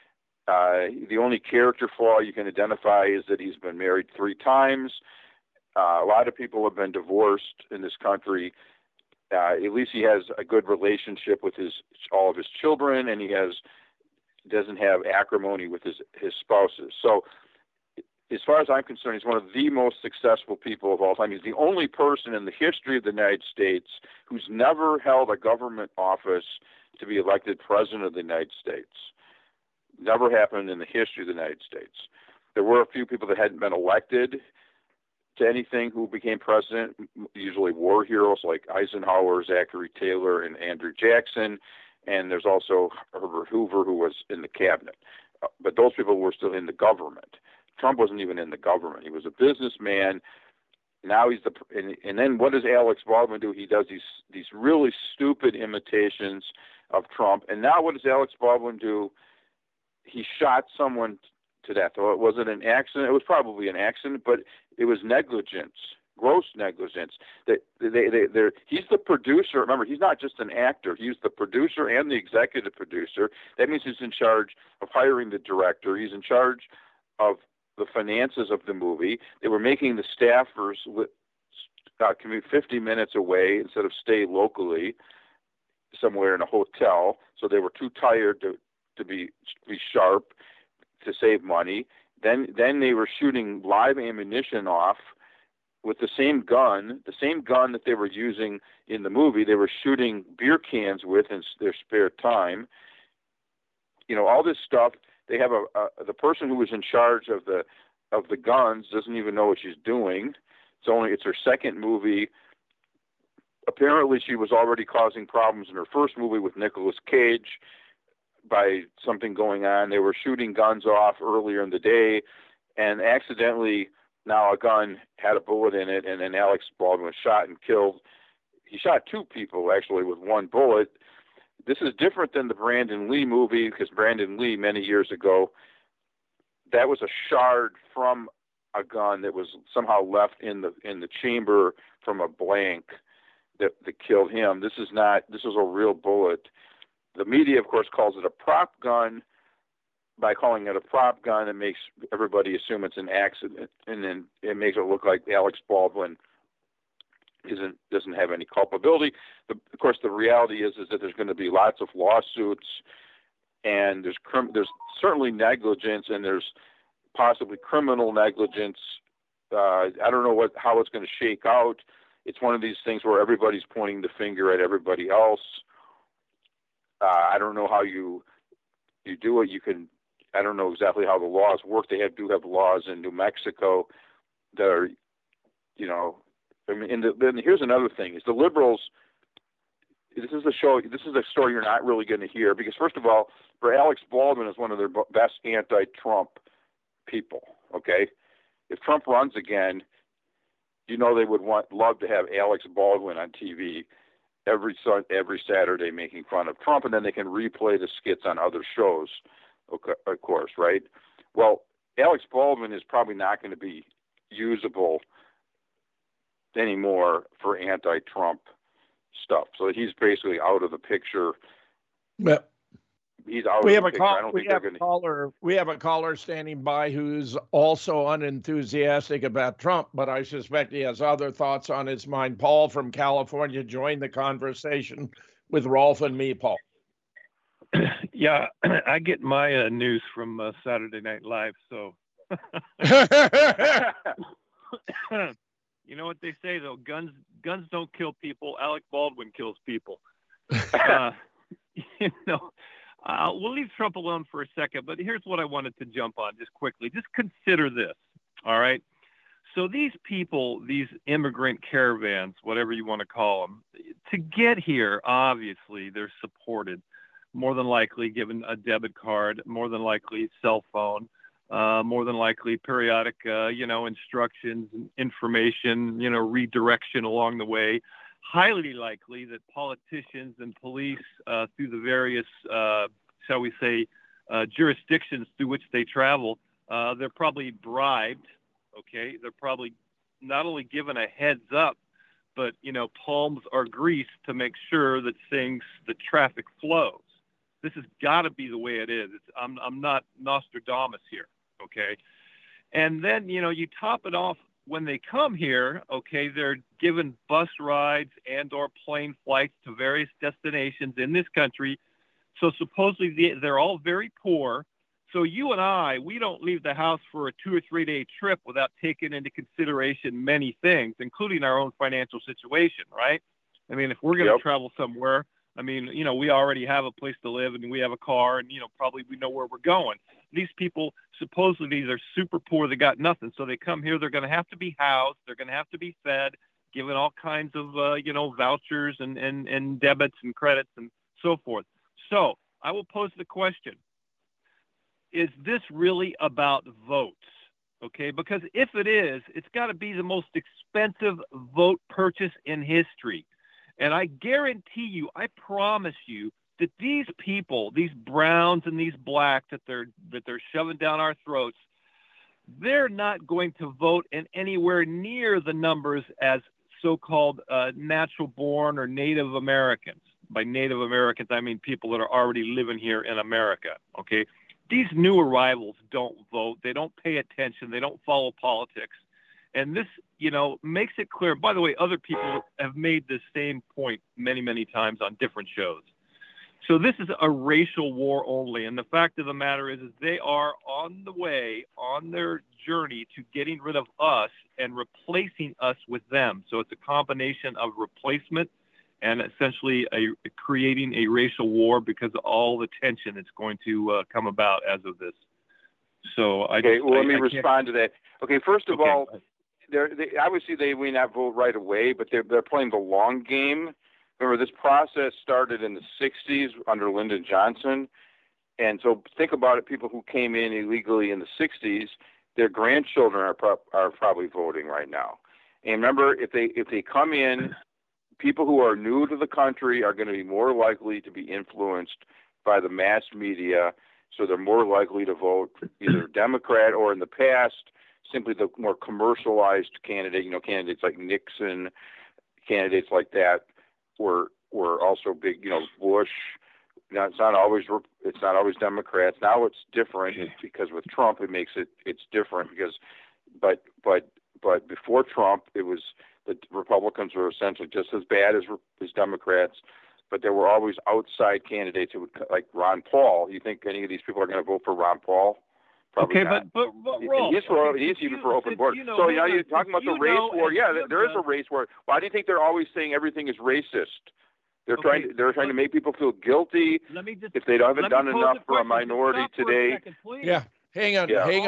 The only character flaw you can identify is that he's been married 3 times. A lot of people have been divorced in this country. At least he has a good relationship with all of his children, and he has doesn't have acrimony with his spouses. So as far as I'm concerned, he's one of the most successful people of all time. He's the only person in the history of the United States who's never held a government office to be elected president of the United States. Never happened in the history of the United States. There were a few people that hadn't been elected to anything who became president, usually war heroes like Eisenhower, Zachary Taylor, and Andrew Jackson. And there's also Herbert Hoover, who was in the cabinet. But those people were still in the government. Trump wasn't even in the government. He was a businessman. Now he's and then what does Alex Baldwin do? He does these really stupid imitations of Trump. And now what does Alex Baldwin do? He shot someone to death. So it wasn't an accident. It was probably an accident, but it was negligence, gross negligence. He's the producer. Remember, he's not just an actor. He's the producer and the executive producer. That means he's in charge of hiring the director. He's in charge of the finances of the movie. They were making the staffers commute 50 minutes away instead of stay locally somewhere in a hotel. So they were too tired to be sharp, to save money. Then they were shooting live ammunition off with the same gun that they were using in the movie. They were shooting beer cans with in their spare time. All this stuff. They have the person who was in charge of the guns doesn't even know what she's doing. It's her second movie. Apparently, she was already causing problems in her first movie with Nicolas Cage by something going on. They were shooting guns off earlier in the day, and accidentally, now a gun had a bullet in it, and then Alex Baldwin was shot and killed. He shot two people, actually, with one bullet. This is different than the Brandon Lee movie, because Brandon Lee, many years ago, that was a shard from a gun that was somehow left in the chamber from a blank that killed him. This is a real bullet. The media, of course, calls it a prop gun. By calling it a prop gun, it makes everybody assume it's an accident, and then it makes it look like Alex Baldwin doesn't have any culpability. Of course, the reality is that there's going to be lots of lawsuits, and there's certainly negligence, and there's possibly criminal negligence. I don't know how it's going to shake out. It's one of these things where everybody's pointing the finger at everybody else. I don't know how you do it. I don't know exactly how the laws work. They do have laws in New Mexico that are, then here's another thing: is the liberals. This is a story you're not really going to hear, because first of all, for Alex Baldwin is one of their best anti-Trump people. Okay, if Trump runs again, they would love to have Alex Baldwin on TV every Saturday making fun of Trump, and then they can replay the skits on other shows, okay, of course, right? Well, Alex Baldwin is probably not going to be usable anymore for anti-Trump stuff. So he's basically out of the picture. Well, he's out of the picture. I don't think they're going to. We have a caller standing by who's also unenthusiastic about Trump, but I suspect he has other thoughts on his mind. Paul from California joined the conversation with Rolf and me, Paul. Yeah, I get my news from Saturday Night Live, so. You know what they say, though? Guns don't kill people. Alec Baldwin kills people. We'll leave Trump alone for a second, but here's what I wanted to jump on just quickly. Just consider this, all right? So these people, these immigrant caravans, whatever you want to call them, to get here, obviously, they're supported. More than likely given a debit card, more than likely cell phone, more than likely periodic, instructions, information, redirection along the way. Highly likely that politicians and police, through the various, shall we say, jurisdictions through which they travel, they're probably bribed. Okay, they're probably not only given a heads up, but palms are greased to make sure that the traffic flows. This has got to be the way it is. I'm not Nostradamus here. Okay. And then, you top it off when they come here. Okay. They're given bus rides and or plane flights to various destinations in this country So supposedly they're all very poor. So you and I, we don't leave the house for a 2 or 3 day trip without taking into consideration many things, including our own financial situation, right? I mean, if we're going to travel somewhere, I mean, you know, we already have a place to live and we have a car and, you know, probably we know where we're going. These people, supposedly they're super poor. They got nothing. So they come here. They're going to have to be housed. They're going to have to be fed, given all kinds of, you know, vouchers and debits and credits and so forth. So I will pose the question. Is this really about votes? Okay, because if it is, it's got to be the most expensive vote purchase in history. And I guarantee you, I promise you that these people, these browns and these blacks that they're shoving down our throats, they're not going to vote in anywhere near the numbers as so-called natural born or Native Americans. By Native Americans, I mean people that are already living here in America. Okay. These new arrivals don't vote. They don't pay attention. They don't follow politics. And this, you know, makes it clear. By the way, other people have made this same point many, many times on different shows. So this is a racial war only. And the fact of the matter is they are on the way, on their journey to getting rid of us and replacing us with them. So it's a combination of replacement and essentially creating a racial war because of all the tension that's going to come about as of this. So let me respond to that. Okay, first of all, obviously they may not vote right away, but they're playing the long game. Remember, this process started in the 60s under Lyndon Johnson. And so think about it, people who came in illegally in the 60s, their grandchildren are probably voting right now. And remember, if they come in, people who are new to the country are going to be more likely to be influenced by the mass media, so they're more likely to vote either Democrat or, in the past, simply the more commercialized candidate. You know, candidates like Nixon, candidates like that were also big. You know, Bush. You know, it's not always Democrats. Now it's different because with Trump it's different because, but before Trump it was. The Republicans were essentially just as bad as Democrats, but there were always outside candidates who would, like Ron Paul. You think any of these people are going to vote for Ron Paul? Probably not. But Rolf, he's even for open borders. So you're talking about the race war. Yeah, there is a race war. Why do you think they're always saying everything is racist? They're trying to make people feel guilty if they haven't done enough for a minority today. Yeah, hang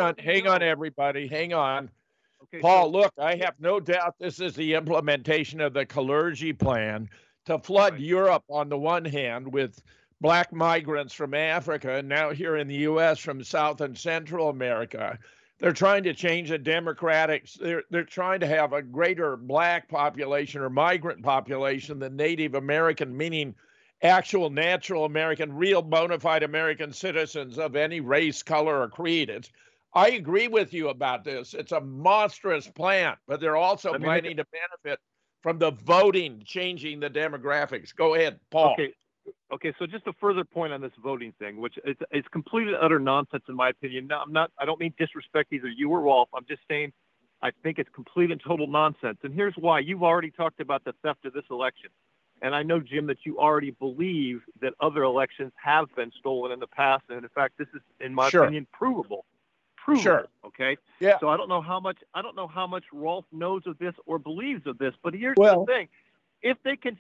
on, everybody, hang on. Okay, Paul, look, I have no doubt this is the implementation of the Kalergi plan to flood Europe on the one hand with black migrants from Africa, and now here in the U.S. from South and Central America. They're trying to change the democratic. They're trying to have a greater black population or migrant population than Native American, meaning actual natural American, real bona fide American citizens of any race, color, or creed. I agree with you about this. It's a monstrous plan, but they're also planning to benefit from the voting, changing the demographics. Go ahead, Paul. Okay. So just a further point on this voting thing, which it's complete and utter nonsense in my opinion. No, I don't mean disrespect either you or Rolf. I'm just saying I think it's complete and total nonsense. And here's why. You've already talked about the theft of this election. And I know, Jim, that you already believe that other elections have been stolen in the past. And in fact, this is, in my opinion, provable. Sure. Okay. Yeah. So I don't know how much Rolf knows of this or believes of this, but here's the thing: if they can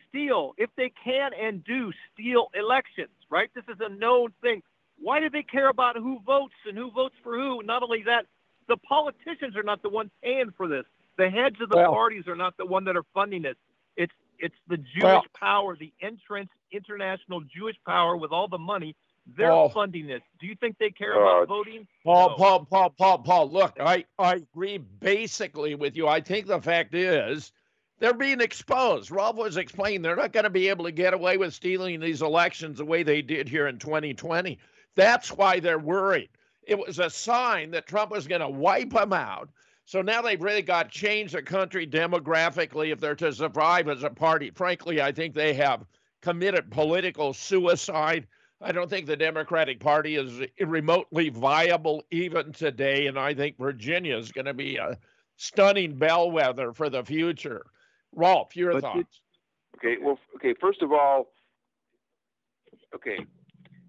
and do steal elections, right? This is a known thing. Why do they care about who votes and who votes for who? Not only that, the politicians are not the ones paying for this. The heads of the parties are not the one that are funding this. It's the Jewish power, the international Jewish power with all the money. They're funding this. Do you think they care about voting? Paul, look, I agree basically with you. I think the fact is they're being exposed. Rolf was explaining they're not going to be able to get away with stealing these elections the way they did here in 2020. That's why they're worried. It was a sign that Trump was going to wipe them out. So now they've really got to change the country demographically if they're to survive as a party. Frankly, I think they have committed political suicide. I don't think the Democratic Party is remotely viable even today, and I think Virginia is going to be a stunning bellwether for the future. Rolf, your thoughts? First of all,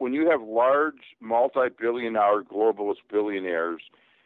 when you have large multi-billion-dollar globalist billionaires,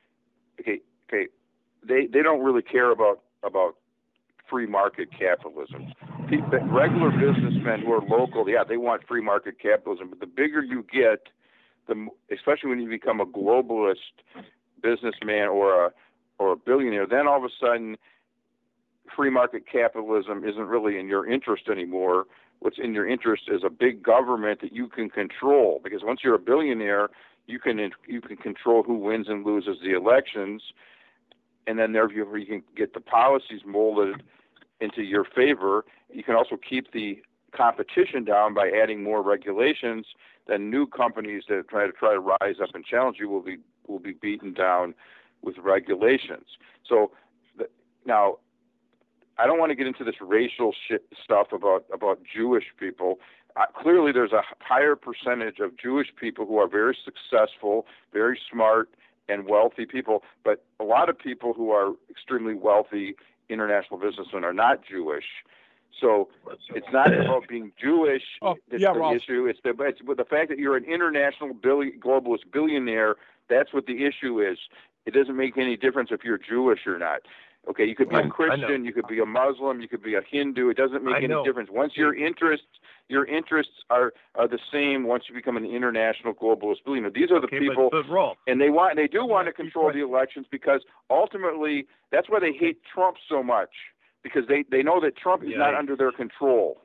they don't really care about free market capitalism. Regular businessmen who are local, they want free market capitalism. But the bigger you get, especially when you become a globalist businessman or a billionaire, then all of a sudden free market capitalism isn't really in your interest anymore. What's in your interest is a big government that you can control, because once you're a billionaire, you can control who wins and loses the elections, and then therefore you can get the policies molded into your favor. You can also keep the competition down by adding more regulations. Then new companies that try to rise up and challenge you will be beaten down with regulations. So now, I don't want to get into this racial stuff about Jewish people. Clearly, there's a higher percentage of Jewish people who are very successful, very smart, and wealthy people. But a lot of people who are extremely wealthy international businessmen are not Jewish. So it's not about being Jewish that's the issue. It's the fact that you're an international globalist billionaire. That's what the issue is. It doesn't make any difference if you're Jewish or not. Okay, you could be a Christian, you could be a Muslim, you could be a Hindu. It doesn't make any difference. Once your interests are the same once you become an international globalist billionaire. These are the people, and they do want to control the elections, because ultimately that's why they hate Trump so much, because they know that Trump is not under their control.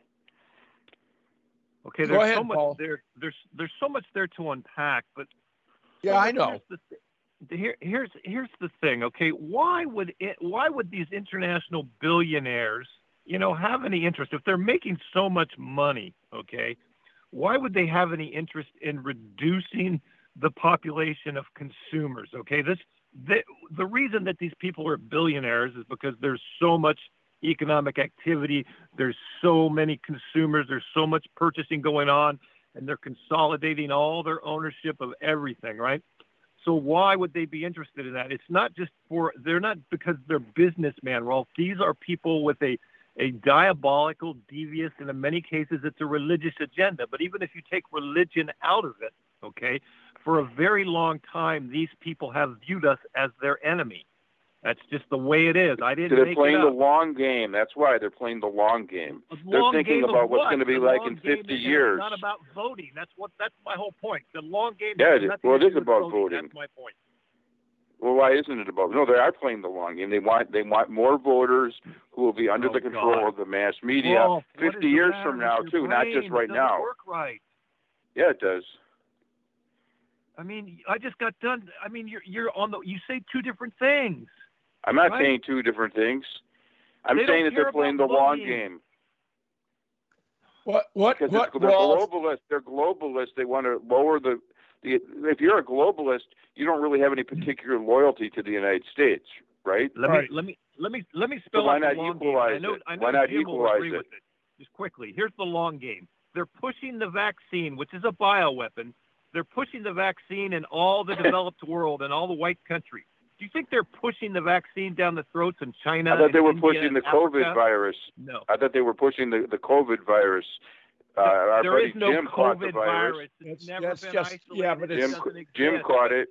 Okay, there's so much there. There's so much there to unpack, but I know. Here's the thing, okay? Why would these international billionaires, have any interest if they're making so much money? Okay, why would they have any interest in reducing the population of consumers? Okay, the reason that these people are billionaires is because there's so much economic activity, there's so many consumers, there's so much purchasing going on, and they're consolidating all their ownership of everything, right? So why would they be interested in that? It's not just they're not because they're businessmen, Rolf. These are people with a diabolical, devious, and in many cases it's a religious agenda. But even if you take religion out of it, okay, for a very long time, these people have viewed us as their enemy. That's just the way it is. I didn't make it up. They're playing the long game. That's why they're playing the long game. They're thinking about what's going to be like in 50 years. It's not about voting. That's my whole point. The long game. Yeah, it is about voting. That's my point. Well, why isn't it about? No, they are playing the long game. They want more voters who will be under the control of the mass media 50 years from now, too, not just right now. Work right. Yeah, it does. I mean, I just got done. I mean, you say two different things. I'm not saying two different things. I'm saying that they're playing the long game. What? Because they're globalists. They're globalists. They want to lower the. If you're a globalist, you don't really have any particular loyalty to the United States, right? Let me spell out the long game. I know why not Jim will equalize agree with it. Just quickly, here's the long game. They're pushing the vaccine, which is a bioweapon. They're pushing the vaccine in all the developed world and all the white countries. Do you think they're pushing the vaccine down the throats in China? I thought they were India, pushing the COVID virus. No. I thought they were pushing the COVID virus. There is no Jim COVID virus. It's never been isolated. Yeah, but Jim caught it.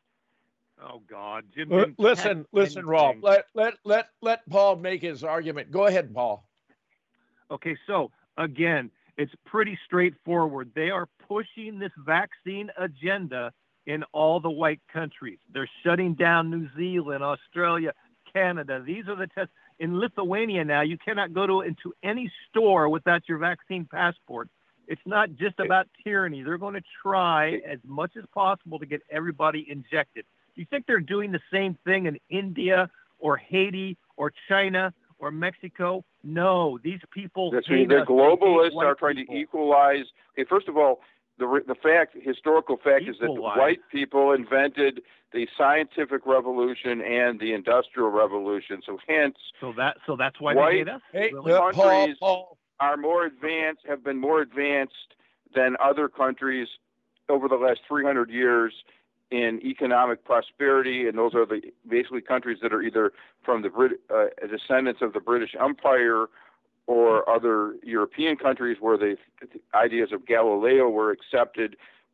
Oh God, Jim. Listen, Rolf. Let Paul make his argument. Go ahead, Paul. Okay, so again, it's pretty straightforward. They are pushing this vaccine agenda in all the white countries. They're shutting down New Zealand, Australia, Canada. These are the tests. In Lithuania now, you cannot go into any store without your vaccine passport. It's not just about tyranny. They're going to try as much as possible to get everybody injected. Do you think they're doing the same thing in India or Haiti or China or Mexico? No, these people. The globalists are trying to equalize. Okay, first of all, the historical fact is that the white people invented the scientific revolution and the industrial revolution. So hence, so that's why white they hate us. countries are more advanced, have been more advanced than other countries over the last 300 years in economic prosperity, and those are basically countries that are either from the descendants of the British Empire or other European countries where the ideas of Galileo were accepted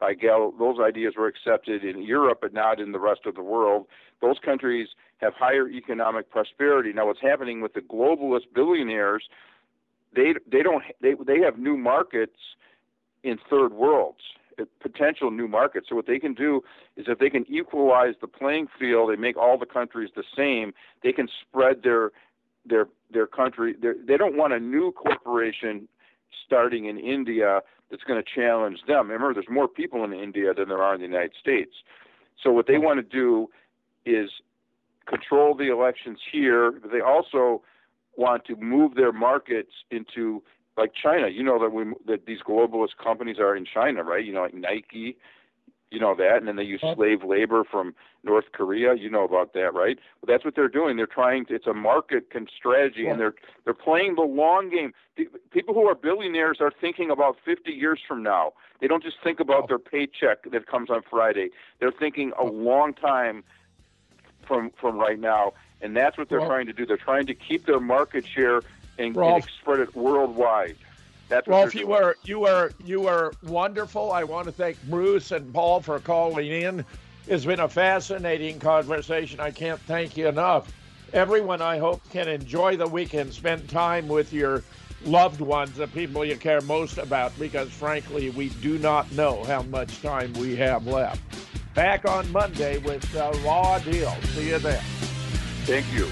those ideas were accepted in Europe, but not in the rest of the world. Those countries have higher economic prosperity. Now, what's happening with the globalist billionaires? They have new markets in third worlds, potential new markets. So what they can do is, if they can equalize the playing field, they make all the countries the same. They can spread their country. They don't want a new corporation starting in India that's going to challenge them. Remember, there's more people in India than there are in the United States. So what they want to do is control the elections here, but they also want to move their markets into, like China. You know that these globalist companies are in China, right? You know, like Nike, you know that, and then they use slave labor from North Korea. You know about that, right? But that's what they're doing. They're trying to, it's a market strategy, and they're playing the long game. People who are billionaires are thinking about 50 years from now. They don't just think about their paycheck that comes on Friday. They're thinking a long time from right now, and that's what they're trying to do. They're trying to keep their market share and spread it worldwide. That's what Rolf, you were wonderful. I want to thank Bruce and Paul for calling in. It's been a fascinating conversation. I can't thank you enough. Everyone, I hope, can enjoy the weekend, spend time with your loved ones, the people you care most about, because frankly, we do not know how much time we have left. Back on Monday with the Raw Deal. See you then. Thank you.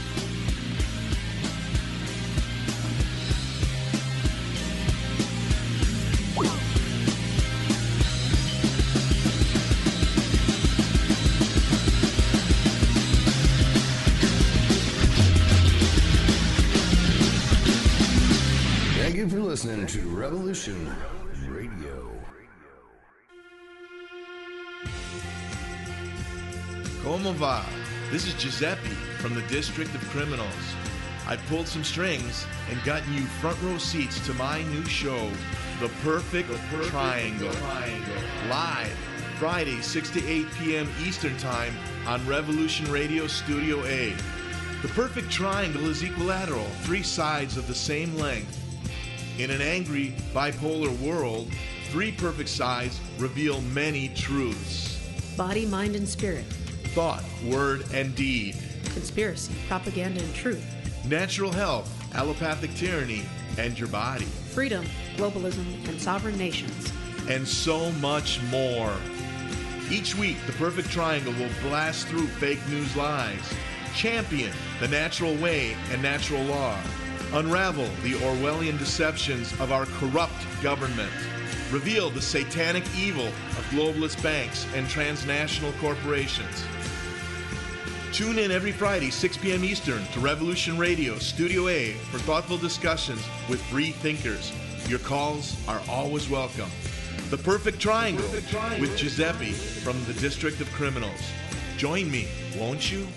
Thank you for listening to Revolution Radio. Como va? This is Giuseppe from the District of Criminals. I pulled some strings and gotten you front row seats to my new show, The Perfect Triangle. Live, Friday, 6 to 8 p.m. Eastern Time on Revolution Radio Studio A. The Perfect Triangle is equilateral, 3 sides of the same length. In an angry, bipolar world, 3 perfect sides reveal many truths. Body, mind, and spirit. Thought, word, and deed. Conspiracy, propaganda, and truth. Natural health, allopathic tyranny, and your body. Freedom, globalism, and sovereign nations. And so much more. Each week, the Perfect Triangle will blast through fake news lies, champion the natural way and natural law, unravel the Orwellian deceptions of our corrupt government, reveal the satanic evil of globalist banks and transnational corporations. Tune in every Friday, 6 p.m. Eastern, to Revolution Radio Studio A for thoughtful discussions with free thinkers. Your calls are always welcome. The Perfect Triangle with Giuseppe from the District of Criminals. Join me, won't you?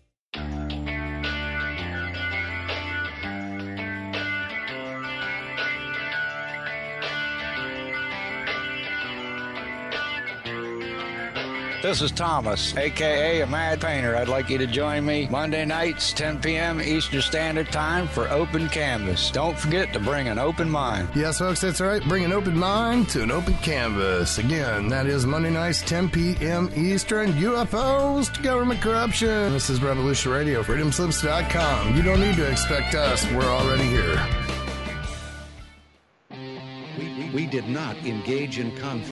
This is Thomas, a.k.a. a Mad Painter. I'd like you to join me Monday nights, 10 p.m. Eastern Standard Time for Open Canvas. Don't forget to bring an open mind. Yes, folks, that's right. Bring an open mind to an open canvas. Again, that is Monday nights, 10 p.m. Eastern. UFOs to government corruption. This is Revolution Radio, freedomslips.com. You don't need to expect us. We're already here. We did not engage in conflict.